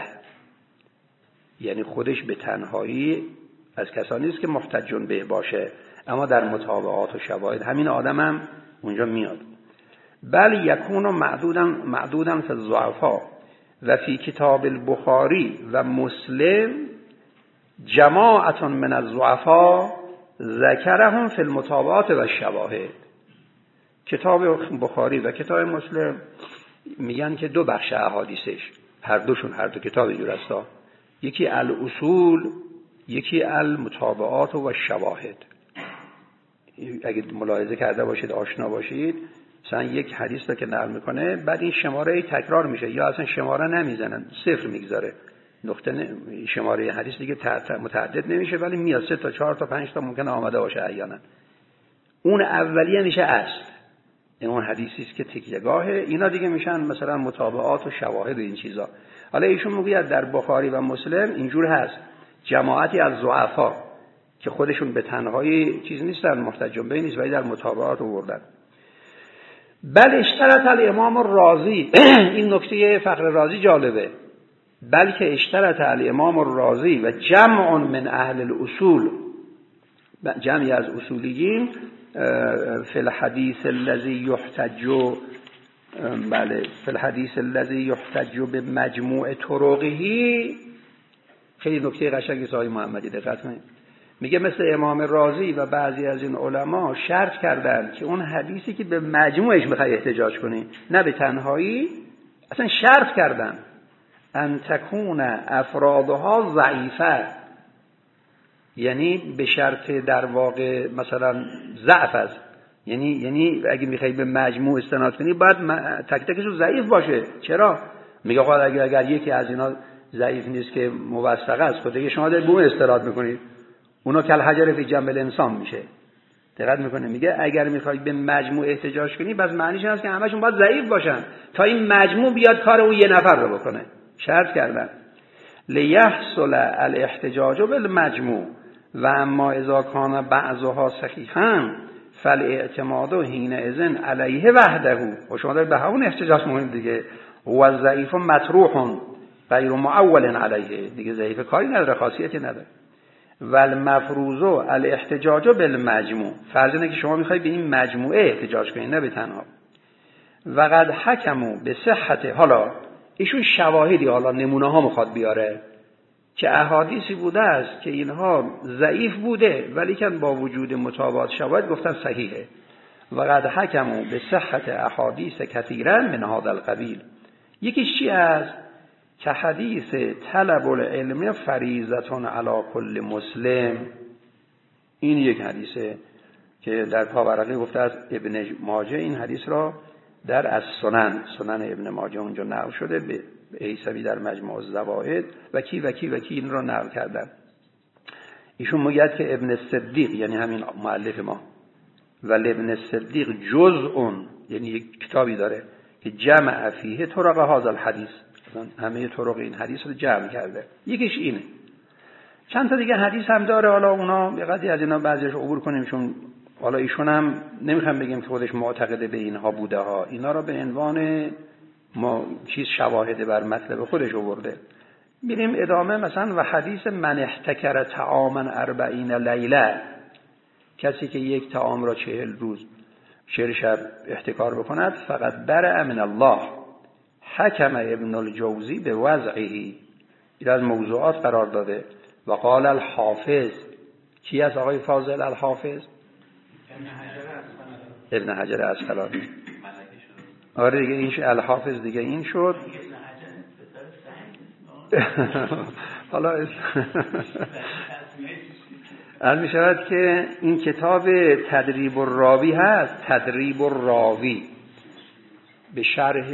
یعنی خودش به تنهایی از کسانی است که محتجون به باشه، اما در متابعات و شواهد همین آدم هم اونجا میاد. بل یکون معدودا معدودا فی الضعفاء و فی کتاب البخاری و مسلم جماعت من الضعفاء ذکرهم فی المتابعات و الشواهد. کتاب بخاری و کتاب مسلم میگن که دو بخش احادیثش، هر دوشون هر دو کتاب اینجور هستا، یکی الاصول یکی المتابعات و الشواهد. اگه ملاحظه کرده باشید آشنا باشید، مثلا یک حدیث رو که نقل میکنه بعد این شماره تکرار میشه یا اصلا شماره نمیزنن، صفر میگذاره، نقطه شماره حدیث دیگه متعدد نمیشه ولی میاد سه تا چهار تا پنج تا ممکنه آمده باشه احیانا. اون اولیه میشه اصل، این اون حدیثی است که تکیه‌گاهه. اینا دیگه میشن مثلا متابعات و شواهد و این چیزا. حالا ایشون میگه در بخاری و مسلم اینجور هست، جماعتی از ضعفا که خودشون به تنهایی چیز نیستن، محتجون به نیست، ولی در متابعات آوردن. بل اشترط الامام الرازی این نکته فخر رازی جالبه، بلکه اشترط الامام الرازی و جمع من اهل الاصول، جمعی از اصولیین، فی الحدیث الذی یحتج بله فی الحدیث الذی یحتج به مجموع طرقه. خیلی نکته قشنگی است آقای محمدی، دقت کنید. میگه مثل امام رازی و بعضی از این علما شرط کردن که اون حدیثی که به مجموعش میخوای احتجاج کنی نه به تنهایی، اصلا شرط کردن ان تکون افرادها ضعیفه، یعنی به شرط در واقع مثلا ضعف است، یعنی یعنی اگه میخوای به مجموع استناد کنی باید تک تکشون ضعیف باشه. چرا؟ میگه خود اگر اگر یکی از اینا ضعیف نیست که موثقه است، خود دیگه شما دارید به اون استناد میکنید، اونا کل حجر فی جنب الانسان میشه. دقت میکنه، میگه اگر میخوای به مجموع احتجاج کنی بس معنیش این است که همشون باید ضعیف باشن تا این مجموع بیاد کار اون یه نفر رو بکنه. شرط کردن لیحصل الاحتجاج بالمجموع و اما اذا کان بعضها صحیحا فالاعتماد حینئذ علیه وحده. و شما دارید به همون احتجاج مهم دیگه، و ضعیف مطروح غیر معول علیه، دیگه ضعیف کاری نداره، خاصیتی نداره. و المفروض الاحتجاج بالمجموع، فرض اینه که شما میخوای به این مجموعه احتجاج کنید نه به تنها. و قد حکموا به صحت، حالا ایشون شواهدی، حالا نمونه ها میخواد بیاره که احادیثی بوده است که اینها ضعیف بوده ولی که با وجود متابعات شواهد گفتن صحیحه. و قد حکموا به صحت احادیث کثیرا من هذا القبیل. یکیش چی است که حدیث طلب العلم فریضة علی کل مسلم، این یک حدیثه که در طبرانی گفته از ابن ماجه، این حدیث را در از سنن سنن ابن ماجه اونجا نقل شده، به عیسوی در مجموع الزوائد و کی و کی و کی این را نقل کردن. ایشون میگه که ابن صدیق یعنی همین مؤلف ما و ابن صدیق جزء، یعنی یک کتابی داره که جمع فیه طرق هذا الحدیث، همه طرق این حدیث رو جمع کرده. یکیش اینه. چند تا دیگه حدیث هم داره، حالا اونا یه قضیه از اینا بعضیش عبور کنیم، چون حالا ایشون هم نمیخوام بگیم که خودش معتقد به اینها بوده ها، اینا را به عنوان ما چیز شواهد بر مطلب خودش آورده. میریم ادامه. مثلا و حدیث من احتکر طعاما اربعین لیله، کسی که یک طعام را چهل روز چهل شب احتکار بکند، فقط برأ من الله. حکم ابن الجوزی به وضعه، این از موضوعات قرار داده. و قال الحافظ، کی از آقای فاضل الحافظ؟ ابن حجر اسقلانی. آره دیگه این الحافظ دیگه این شد. حالا از می شود که این کتاب تدریب الراوی هست، تدریب الراوی به شرح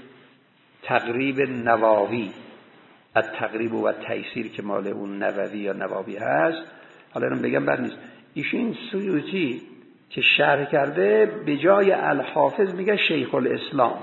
تقریب نووی، از تقریب و تیسیر که مال اون نووی یا نووی هست. حالا اینم بگم بر نیست. ایشون سیوطی که شرح کرده به جای الحافظ میگه شیخ الاسلام.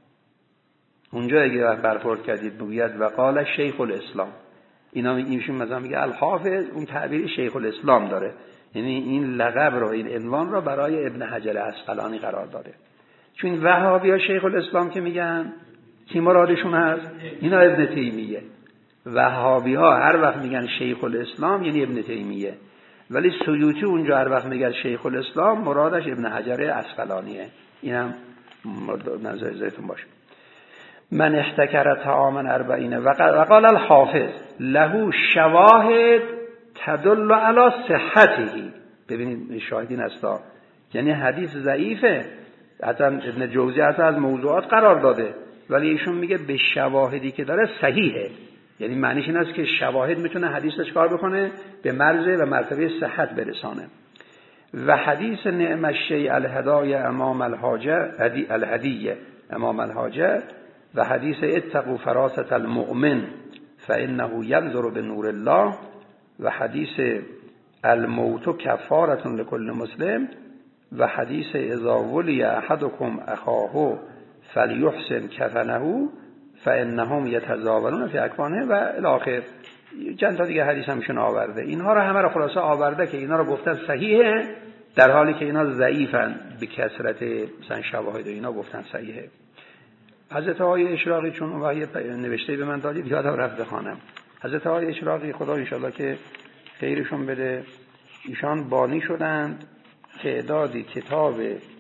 اونجا اگه برخورد کردید بگوید و قال شیخ الاسلام، اینا ایشون مثلا میگه الحافظ، اون تعبیر شیخ الاسلام داره، یعنی این لقب رو، این عنوان رو برای ابن حجر اسقلانی قرار داده. چون وهابی‌ها شیخ الاسلام که میگن کی مرادشون هست؟ اینا ابن تیمیه. وهابی‌ها هر وقت میگن شیخ الاسلام یعنی ابن تیمیه، ولی سیوطی اونجا هر وقت میگه شیخ الاسلام مرادش ابن حجر اسقلانیه. اینم نظر ذهنتون باشه. من احتکر طعاما اربعین و قال الحافظ له شواهد تدل علی صحته. ببینید شاهدین هستا، یعنی حدیث ضعیفه، حتی ابن جوزی حتی از موضوعات قرار داده، ولی ایشون میگه به شواهدی که داره صحیحه. یعنی معنیش این است که شواهد میتونه حدیث رو چکار بکنه؟ به مرز و مرتبه صحت برسانه. و حدیث نعم الشیء الهدای امام الحاجه، الهدیه امام الحاجه، و حدیث اتقوا فراست المؤمن فانه ینظر بنور الله، و حدیث الموت کفارة لكل مسلم، و حدیث اذا ولی احدکم اخاه فلیحسن کفنه فانهم یتزاورون فی اکفانه و الی آخر. چند تا دیگه حدیث همشون آورده. اینها رو همه رو خلاصه آورده که اینا رو گفتن صحیحه، در حالی که اینا ضعیفن به کثرت مثلا شواهد و اینا گفتن صحیحه. حضرت آقای اشراقی چون وحی نوشته به من دادید یادم رفت بخوانم. حضرت آقای اشراقی خدا انشالله که خیرشون بده، ایشان بانی شدند تعدادی کتاب،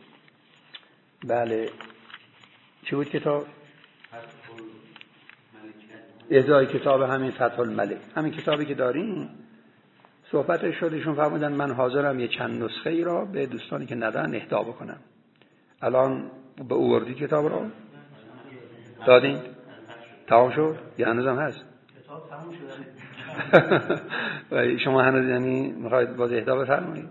بله چی بود کتاب؟ ازای کتاب همین فتح الملک، همین کتابی که داریم صحبتش شد. ایشون فرمودن من حاضرم یه چند نسخه ای را به دوستانی که ندارن اهدا بکنم. الان به او وردی کتاب را دادین؟ تمام شد؟ یا هنوزم هست؟
کتاب تمام شده.
شما هنوز یعنی میخواید باز اهدا بفرمایید؟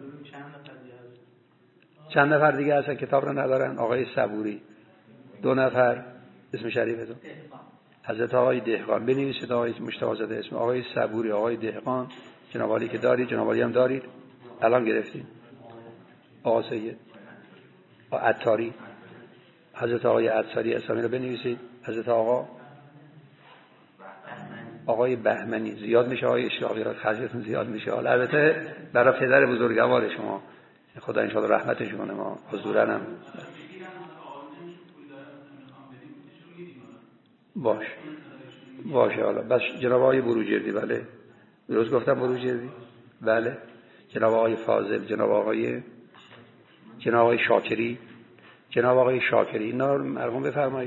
چند نفر دیگه هستن کتاب را ندارن؟ آقای صبوری، دو نفر، اسم شریفتون؟ حضرت آقای دهقان، بنویسید آقای مشتاق زاده اسم آقای صبوری، آقای دهقان، جناب عالی که دارید، جناب عالی هم دارید الان گرفتین، آقا سید عطاری، حضرت آقای عطاری اسامی رو بنویسید، حضرت آقا آقای بهمنی، زیاد میشه آقای اشراقی را خرجتون زیاد میشه. حالا البته برای پدر بزرگوار شما خدا ان شاء الله رحمتش کنه، ما حضورا هم باش باشه. حالا بس جناب آقای بروجردی، بله درست گفتم بروجردی، بله جناب آقای فاضل، جناب آقای جناب آقای شاکری، جناب آقای شاکری اینا رو مرحوم بفرمایید.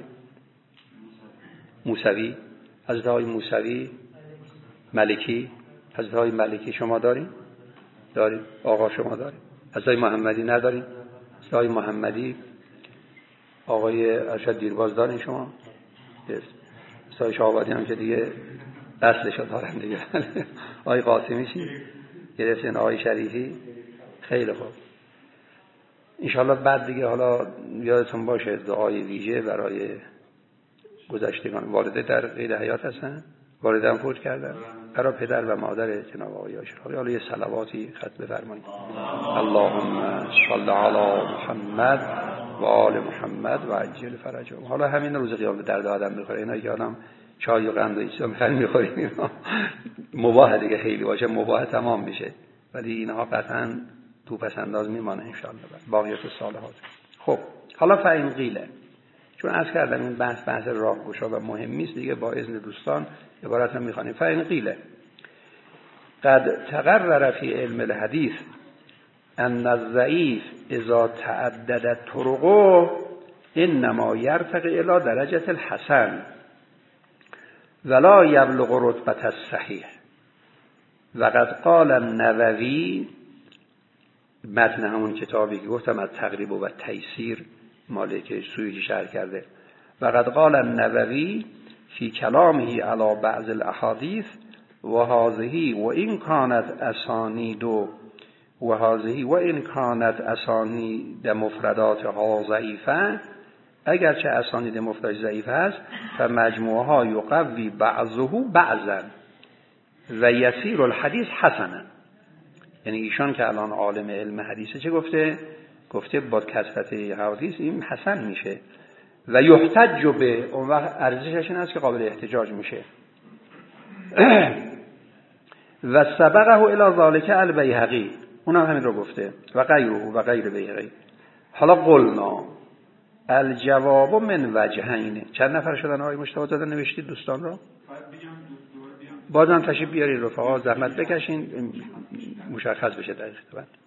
موسوی، حضرت آقای موسوی، ملکی، حضرت آقای ملکی شما دارین؟ دارین. آقا شما دارین؟ حضرت آقای محمدی ندارین؟ حضرت آقای محمدی، آقای ارشد دیرباز دارین شما؟ استاد شاهآبادی هم که دیگه اصلشو دارن دیگه. آقای قاسمی چی گرفتین؟ آقای شریفی. خیلی خوب، انشالله بعد دیگه حالا یادتون باشه دعای ویژه برای گذشتگان. والده در قید حیات هستن؟ والده هم فوت کردن؟ برای پدر و مادر جناب آقای آشراقی حالا یه صلواتی خط بفرمایید. اللهم صل علی محمد و آل محمد و عجل فرجهم. حالا همین روز قیامت درد آدم میخوره، اینا که آدم چای و قند و اینا میخوان میخوریم، اینا مباح دیگه، خیلی باشه مباح تمام میشه، ولی اینها قطعا تو پس انداز میمانه ان شاء الله باقیات الصالحات. خب حالا فاین قیله، چون عرض کردم این بحث بحث راهگشا و مهمی است دیگه، با اذن دوستان عبارت هم میخوانیم. فاین قیله قد تقرر فی علم الحدیث ان الضعیف اذا تعددت طرقه انما یرتقی الی درجه الحسن ولا یبلغ رتبه الصحیح. وقد قال النووی، متن همون کتابی که گفتم از تقریب و تیسیر مالی که سویجی شرح کرده، وقد قال النووی فی کلامه علی بعض الاحادیث و هذه و این کانت اسانید و هذه و این کانت اسانید مفردات ها ضعیفه، اگرچه اسانید مفردات ضعیف است فمجموعها یقوی بعضه بعضا و یسیر الحدیث حسنا. یعنی ایشان که الان عالم علم حدیثه چه گفته؟ گفته با کثرت حدیث این حسن میشه و یحتج به، اون وقت ارزشش این است که قابل احتجاج میشه. و سبقه الی ذلک البیهقی، اونم همین رو گفته و غیره و غیر بیهقی. حالا قلنا الجواب من وجهین. چند نفر شدن آقای مجتبی زاده نوشتید دوستان رو؟ بازم تشریف بیارید رفقا، زحمت بکشین مشخص بشه دقیق.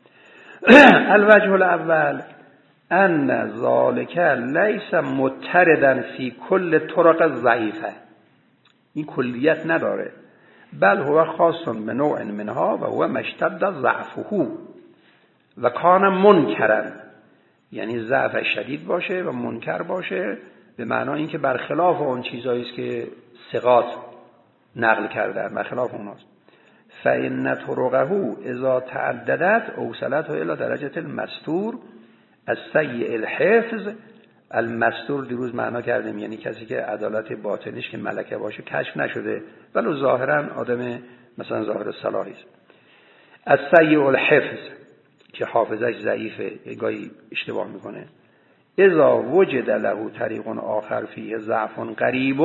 الوجه الاول ان ذالک لیس متردن فی کل طرق ضعیفه، این کلیت نداره، بل هو خاص به نوع منها و هو مشتد ضعفه و کان منکرا، یعنی ضعف شدید باشه و منکر باشه، به معنای اینکه برخلاف اون چیزایی است که ثقات نقل کردن، برخلاف اوناست. فإن طرقه اذا تعددت اوصلته الى درجه المستور السیء الحفظ. المستور دیروز معنا کردیم یعنی کسی که عدالت باطنش که ملکه باشه کشف نشده ولی ظاهرا آدم مثلا ظاهر صلاحی است. السیء الحفظ که حافظش ضعیفه، گاهی اشتباه میکنه. اذا وجد له طریق آخر فیه ضعف قریب،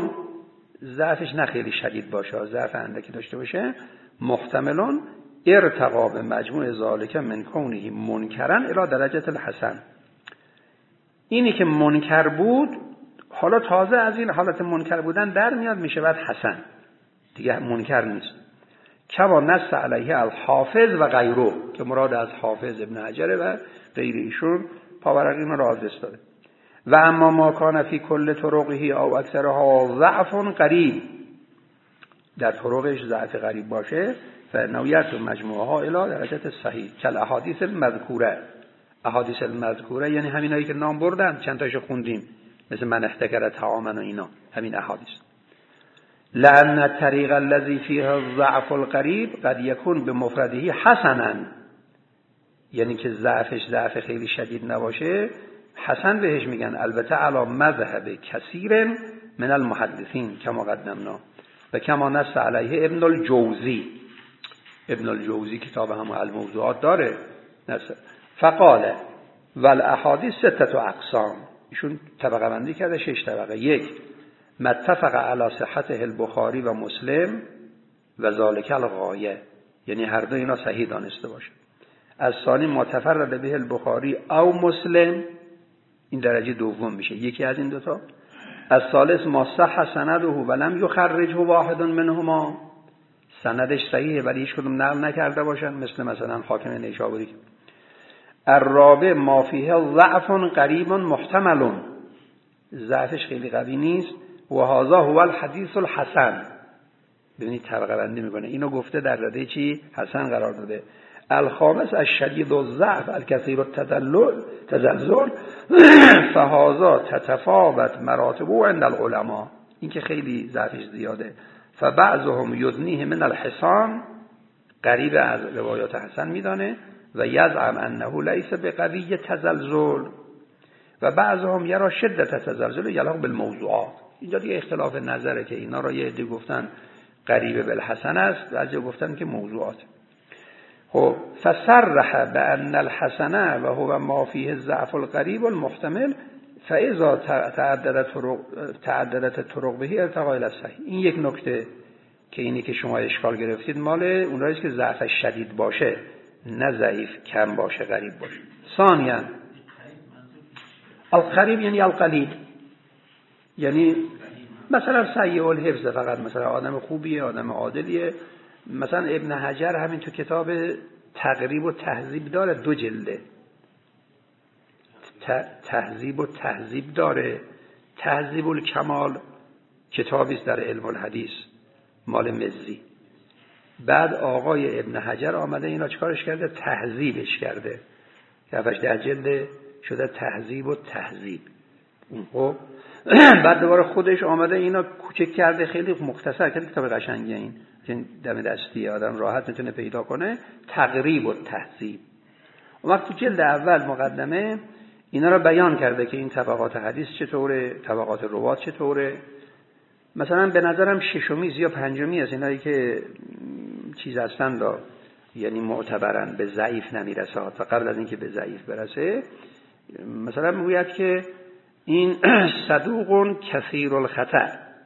ضعفش نه خیلی شدید باشه، ضعف اندکی داشته باشه، محتملون ارتقا به مجموع ذالک من کونه منکرا الی درجه الحسن. اینی که منکر بود حالا تازه از این حالت منکر بودن در میاد میشه بعد حسن، دیگه منکر نیست. کما نص علیه الحافظ و غیره، که مراد از حافظ ابن حجر و غیر ایشون پاورقی را آدرس داده. و اما ما کان فی کل طرقه او اکثرها ضعف قریب، در طرقش ضعف قریب باشه فنویت مجموعها الی درجه صحیح کل احادیث المذکوره. احادیث المذکوره یعنی همینایی که نام بردم چند تاشو خوندیم، مثل من احتکر طعاما و اینا، همین احادیث. لأن الطریق الذی فیه الضعف القریب قد یکون بمفرده حسنا، یعنی که ضعفش ضعف خیلی شدید نباشه حسن بهش میگن، البته علی مذهب کثیر من المحدثین کما قدمنا و کما نص علیه ابن الجوزی. ابن الجوزی کتاب هم الموضوعات داره نص. فقال والاحادیث سته اقسام، ایشون طبقه بندی کرده شش طبقه. یک، متفق علی صحته البخاری و مسلم و ذالک الغایه، یعنی هر دو اینا صحیح دانسته باشه. از ثانی متفرد به البخاری او مسلم، این درجه دوم میشه، یکی از این دوتا. از ثالث ما صح سنده ولم یخرجه واحد منهما، سندش صحیحه ولی هیچ کدوم نقل نکرده باشن، مثل مثلا حاکم نیشابوری. الرابع ما فیه ضعف قریب محتمل، ضعفش خیلی قوی نیست. و هذا هو الحدیث الحسن، ببینید طبقه بندی میکنه، اینو گفته در رده چی حسن قرار داده. الخامس الشدید الضعف الکثیر التدلل تزلزل فهذا تتفاوت مراتبه عند العلماء. این که خیلی ضعفش زیاده. فبعضهم یدنیه من الحسان، قریب از روایات حسن میدانه، و یزعم انه لیس بقوی تزلزل، و بعضهم یرا شدت تزلزل یلاق بالموضوعات. اینجا دیگه اختلاف نظره که اینا را یه عده گفتن قریب بالحسن است، بعضی گفتن که موضوعات. خب فصرح بان الحسن و هو ما فيه الضعف القریب المحتمل فاذا تعددت طرق تعددت طرق به ارتقاء الى الصحیح. این یک نکته که اینی که شما اشکال گرفتید مال اونایی است که ضعفش شدید باشه، نه ضعیف کم باشه، غریب باشه. ثانیاً القریب یعنی القلیل، یعنی مثلا سیء الحفظ، فقط مثلا آدم خوبیه، آدم عادلیه. مثلا ابن حجر همین تو کتاب تقریب و تهذیب داره، دو جلده، تهذیب و تهذیب داره. تهذیب الکمال کتابی است در علم الحدیث مال مزی. بعد آقای ابن حجر آمده اینا چکارش کرده؟ تهذیبش کرده، کفش در جلد شده تهذیب و تهذیب. خب بعد دوباره خودش آمده اینا کوچک کرده، خیلی مختصر کرده، کتاب قشنگیه این که دم دستی آدم راحت میتونه پیدا کنه، تقریب و تهذیب. اون وقت تو جلد اول مقدمه اینا را بیان کرده که این طبقات حدیث چطوره، طبقات روات چطوره. مثلا به نظرم ششمی یا پنجمی از اینایی که چیز هستند، یعنی معتبرن، به ضعیف نمیرسه تا قبل از اینکه به ضعیف برسه. مثلا میگوید که این صدوق کثیر الخطأ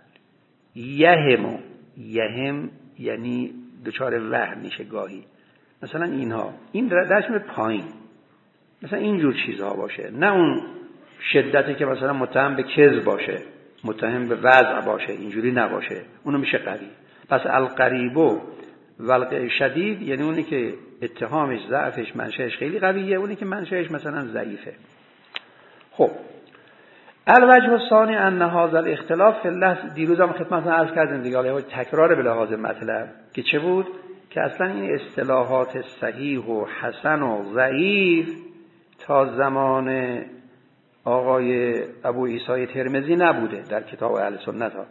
یهم، یهم یعنی دچار وهم میشه گاهی. مثلا اینها این درش می پایین، مثلا اینجور چیزها باشه، نه اون شدتی که مثلا متهم به کذب باشه، متهم به وضع باشه، اینجوری نباشه، اونو میشه قوی. پس القریبو والقع شدید یعنی اونی که اتهامش ضعفش منشأش خیلی قویه، اونی که منشأش مثلا ضعیفه. خب الوجه الثانی ان هذا الاختلاف فی اللفظ، دیروز هم خدمتتون عرض کردیم دیگه، حالا تکرار به لحاظ مطلب که چه بود که اصلا این اصطلاحات صحیح و حسن و ضعیف تا زمان آقای ابو عیسی ترمذی نبوده در کتاب اهل سنت ها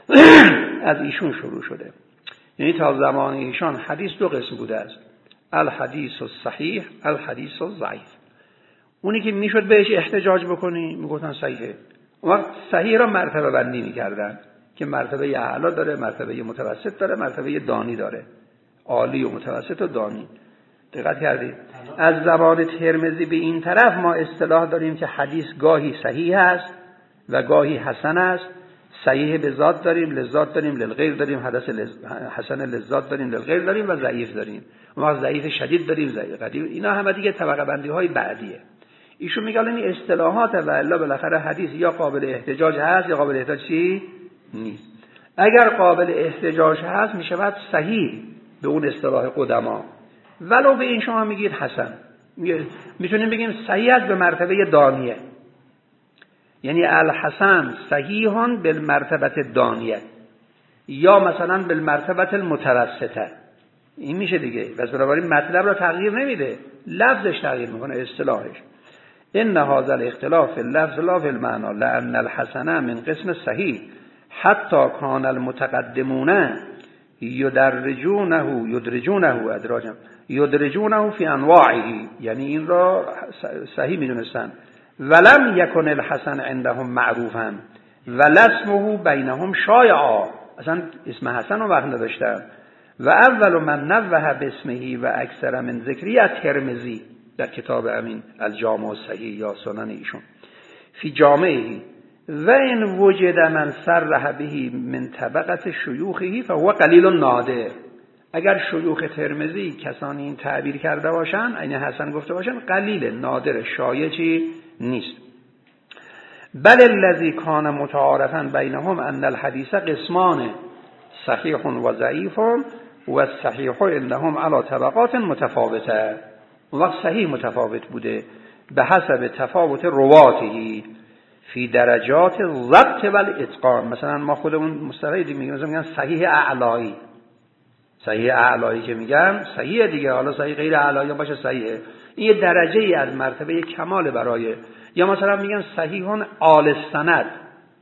از ایشون شروع شده. یعنی تا زمان ایشان حدیث دو قسم بوده است، الحدیث الصحیح الحدیث الضعیف. اونی که میشد بهش احتجاج بکنی میگفتن صحیحه، اون وقت صحیح را مرتبه بندی میکردن که مرتبه اعلا داره، مرتبه متوسط داره، مرتبه دانی داره، عالی و متوسط و دانی. دقت کردید؟ از زبان ترمذی به این طرف ما اصطلاح داریم که حدیث گاهی صحیح است و گاهی حسن است. صحیح به ذات داریم، لذات داریم، للغیر داریم، حدث لز... حسن لذات داریم، للغیر داریم و ضعیف داریم. ما ضعیف شدید داریم، ضعیف قدیم. اینا همه دیگه طبقه بندی های بعدیه. ایشون میگه این اصطلاحات و الا بالاخره حدیث یا قابل احتجاج هست یا قابل احتجاج چی نیست. اگر قابل احتجاج هست میشود صحیح به اون اصطلاح قدما، ولو به این شما میگید حسن. میتونیم بگیم صحیح است به مرتبه دانیه، یعنی الحسن صحیحان بالمرتبه دانیه، یا مثلا بالمرتبه المتوسطه. این میشه دیگه. پس بنابراین مطلب را تغییر نمیده، لفظش تغییر میکنه، اصطلاحش. ان هذا الاختلاف فی اللفظ لا فی المعنى لان الحسن من قسم صحیح حتی کان المتقدمون یدرجونه یدرجونه ادراجا یدرجونه فی انواعه، یعنی این را صحیح میدونستن. ولم یکن الحسن عندهم معروفا ولاسمه بینهم شایعا، اصلا اسم حسن رو وقت نداشتن. و اول من نوه باسمه و اکثر من ذکری از ترمذی در کتاب امین الجامع الصحیح یا سنن ایشون فی جامعه، و این وجد من صرح به من طبقت شیوخه فهو قلیل نادر. اگر شیوخ ترمذی کسانی این تعبیر کرده باشن، این حسن گفته باشن، قلیل نادر شایعی نیست. بل الذی کان متعارفا بینهم ان الحدیث قسمان صحیح و ضعیف و الصحیح عندهم علی طبقات متفاوته. وقت صحیح متفاوت بوده به حسب تفاوت رواته فی درجات ضبط و الاتقان. مثلا ما خودمون مصطلحی میگیم، مثلا میگن صحیح اعلایی. صحیح اعلایی که میگن صحیح دیگه، حالا صحیح غیر اعلایی باشه صحیحه، این یه درجه ای از مرتبه کمال برای. یا مثلا میگن صحیحون آل السند،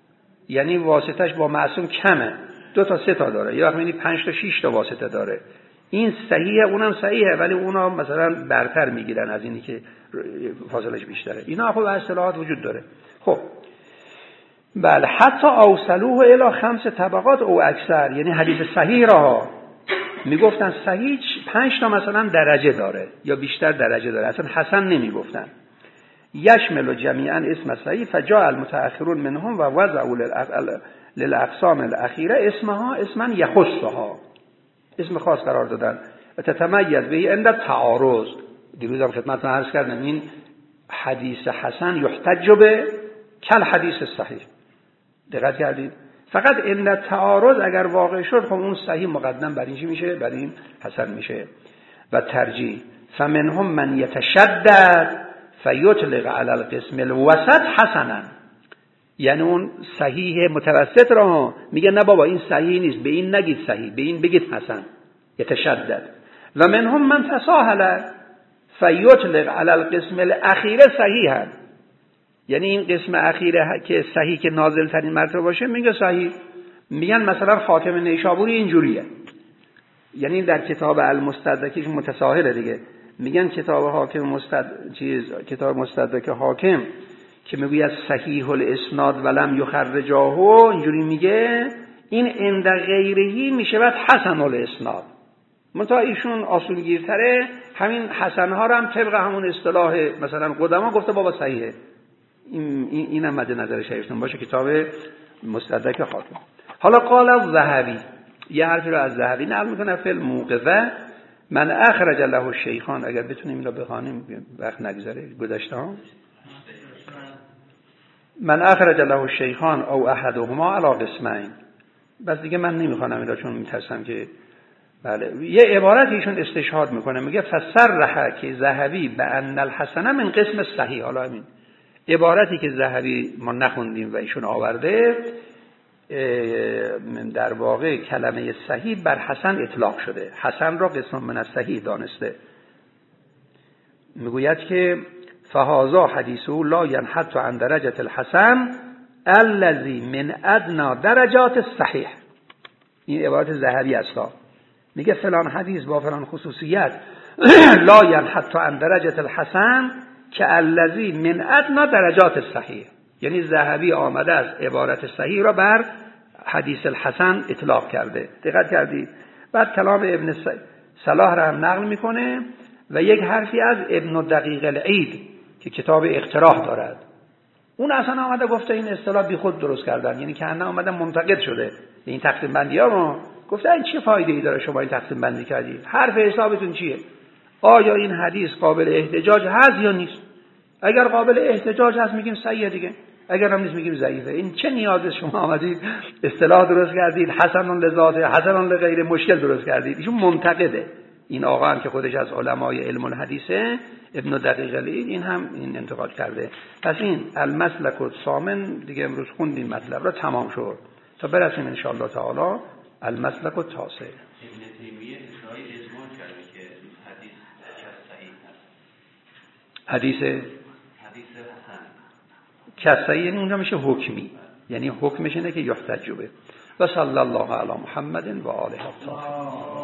یعنی واسطش با معصوم کمه، دو تا سه تا داره، یا یعنی پنج تا شش تا واسطه داره. این صحیحه، اونم صحیحه، ولی اونا مثلا برتر میگیرن از اینی که فاصلش بیشتره. اینا خب اصطلاحات وجود داره. خب بله، حتی اوصلوه الی خمس طبقات او اکثر، یعنی حدیث صحیح را میگفتن صحیح پنج تا مثلا درجه داره یا بیشتر درجه داره، اصلا حسن نمیگفتن. یشمل جمیعا اسم صحیح فجاء المتأخرون منهم و وضعوا للاقسام الاخیره اسمها اسما یخصها، اسم خاص قرار دادن و تتمیز به عند تعارض. دیروز هم خدمتتون عرض کردم این حدیث حسن یحتج به کل حدیث صحیح، دقت کردید؟ فقط عند تعارض اگر واقع شد خب اون صحیح مقدم بر این چی میشه؟ بر این حسن میشه. و ترجیح فمنهم من یتشدد فیطلق علی القسم الوسط حسنا، یعنی اون صحیح متوسط را میگه نه بابا این صحیح نیست، به این نگید صحیح، به این بگید حسن، یتشدد. و منهم من تساهل فیطلق علی القسم الاخیر صحیحا، یعنی این قسم اخیره که صحیح که نازل ترین مرتبه باشه میگه صحیح. میگن مثلا خاتم نیشابوری اینجوریه، یعنی در کتاب المستدرک متساهله دیگه، میگن کتاب حاکم مستد چیز کتاب مستدرک حاکم که میگوید صحیح الاسناد ولم یخرجاه، اینجوری میگه این عند غیرهی میشه بعد حسن الاسناد. منتها ایشون اصولگیرتره، همین حسن ها رو هم طبق همون اصطلاح مثلا قدما گفته بابا صحیحه. این اینم مد نظر شریفتون باشه، کتاب مستدرک حاکم. حالا قال الذهبی، یه حرفی رو از ذهبی نقل میکنه، فی الموقظه من اخرج له الشیخان، اگر بتونیم اینو بخوانیم وقت نگذره گذشته ها. من اخرج له الشیخان او احدهما علی قسمین. بس دیگه من نمیخوانم اینا چون میترسم که بله. یه عبارت ایشون استشهاد میکنه، میگه فسرح که ذهبی به ان الحسن من قسم صحیح. حالا همین عبارتی که ذهبی ما نخوندیم و ایشون آورده، در واقع کلمه صحیح بر حسن اطلاق شده، حسن را قسم من الصحیح دانسته. میگوید که فهذا حدیثه لا ینحط عن درجه الحسن الذي من ادنى درجات الصحیح. این عبارت ذهبی است، میگه فلان حدیث با فلان خصوصیت لا ینحط عن درجه الحسن که الذی من ادنی درجات الصحیح، یعنی ذهبی آمده از عبارت صحیح را بر حدیث الحسن اطلاق کرده. دقت کردید؟ بعد کلام ابن صلاح را هم نقل میکنه و یک حرفی از ابن دقیق العید که کتاب اقتراح دارد، اون اصلا آمده گفته این اصطلاح بی خود درست کردن، یعنی که انا آمده منتقد شده این تقسیم بندی ها رو، گفته این چه فایده ای داره شما این تقسیم بندی کردید؟ حرف حسابتون چیه؟ آیا این حدیث قابل احتجاج هست یا نیست؟ اگر قابل احتجاج هست میگیم صحیحه دیگه، اگر هم نیست میگیم ضعیفه. این چه نیازه شما آمدید اصطلاح درست کردید حسن لذاته حسن لغیر مشکل درست کردید؟ ایشون منتقده. این آقا هم که خودش از علمای علم الحدیثه، ابن دقیق العید، این هم این انتقاد کرده. پس این المسلک الثامن دیگه امروز خوندیم مطلب را، تمام شد تا برسیم ان شاء الله تعالی المسلک التاسع. حدیث حدیث حسن کسایی، یعنی اونجا میشه حکمی، یعنی حکمش اینه که یحتج به. و صلی الله علی محمد و آله الطاهرین.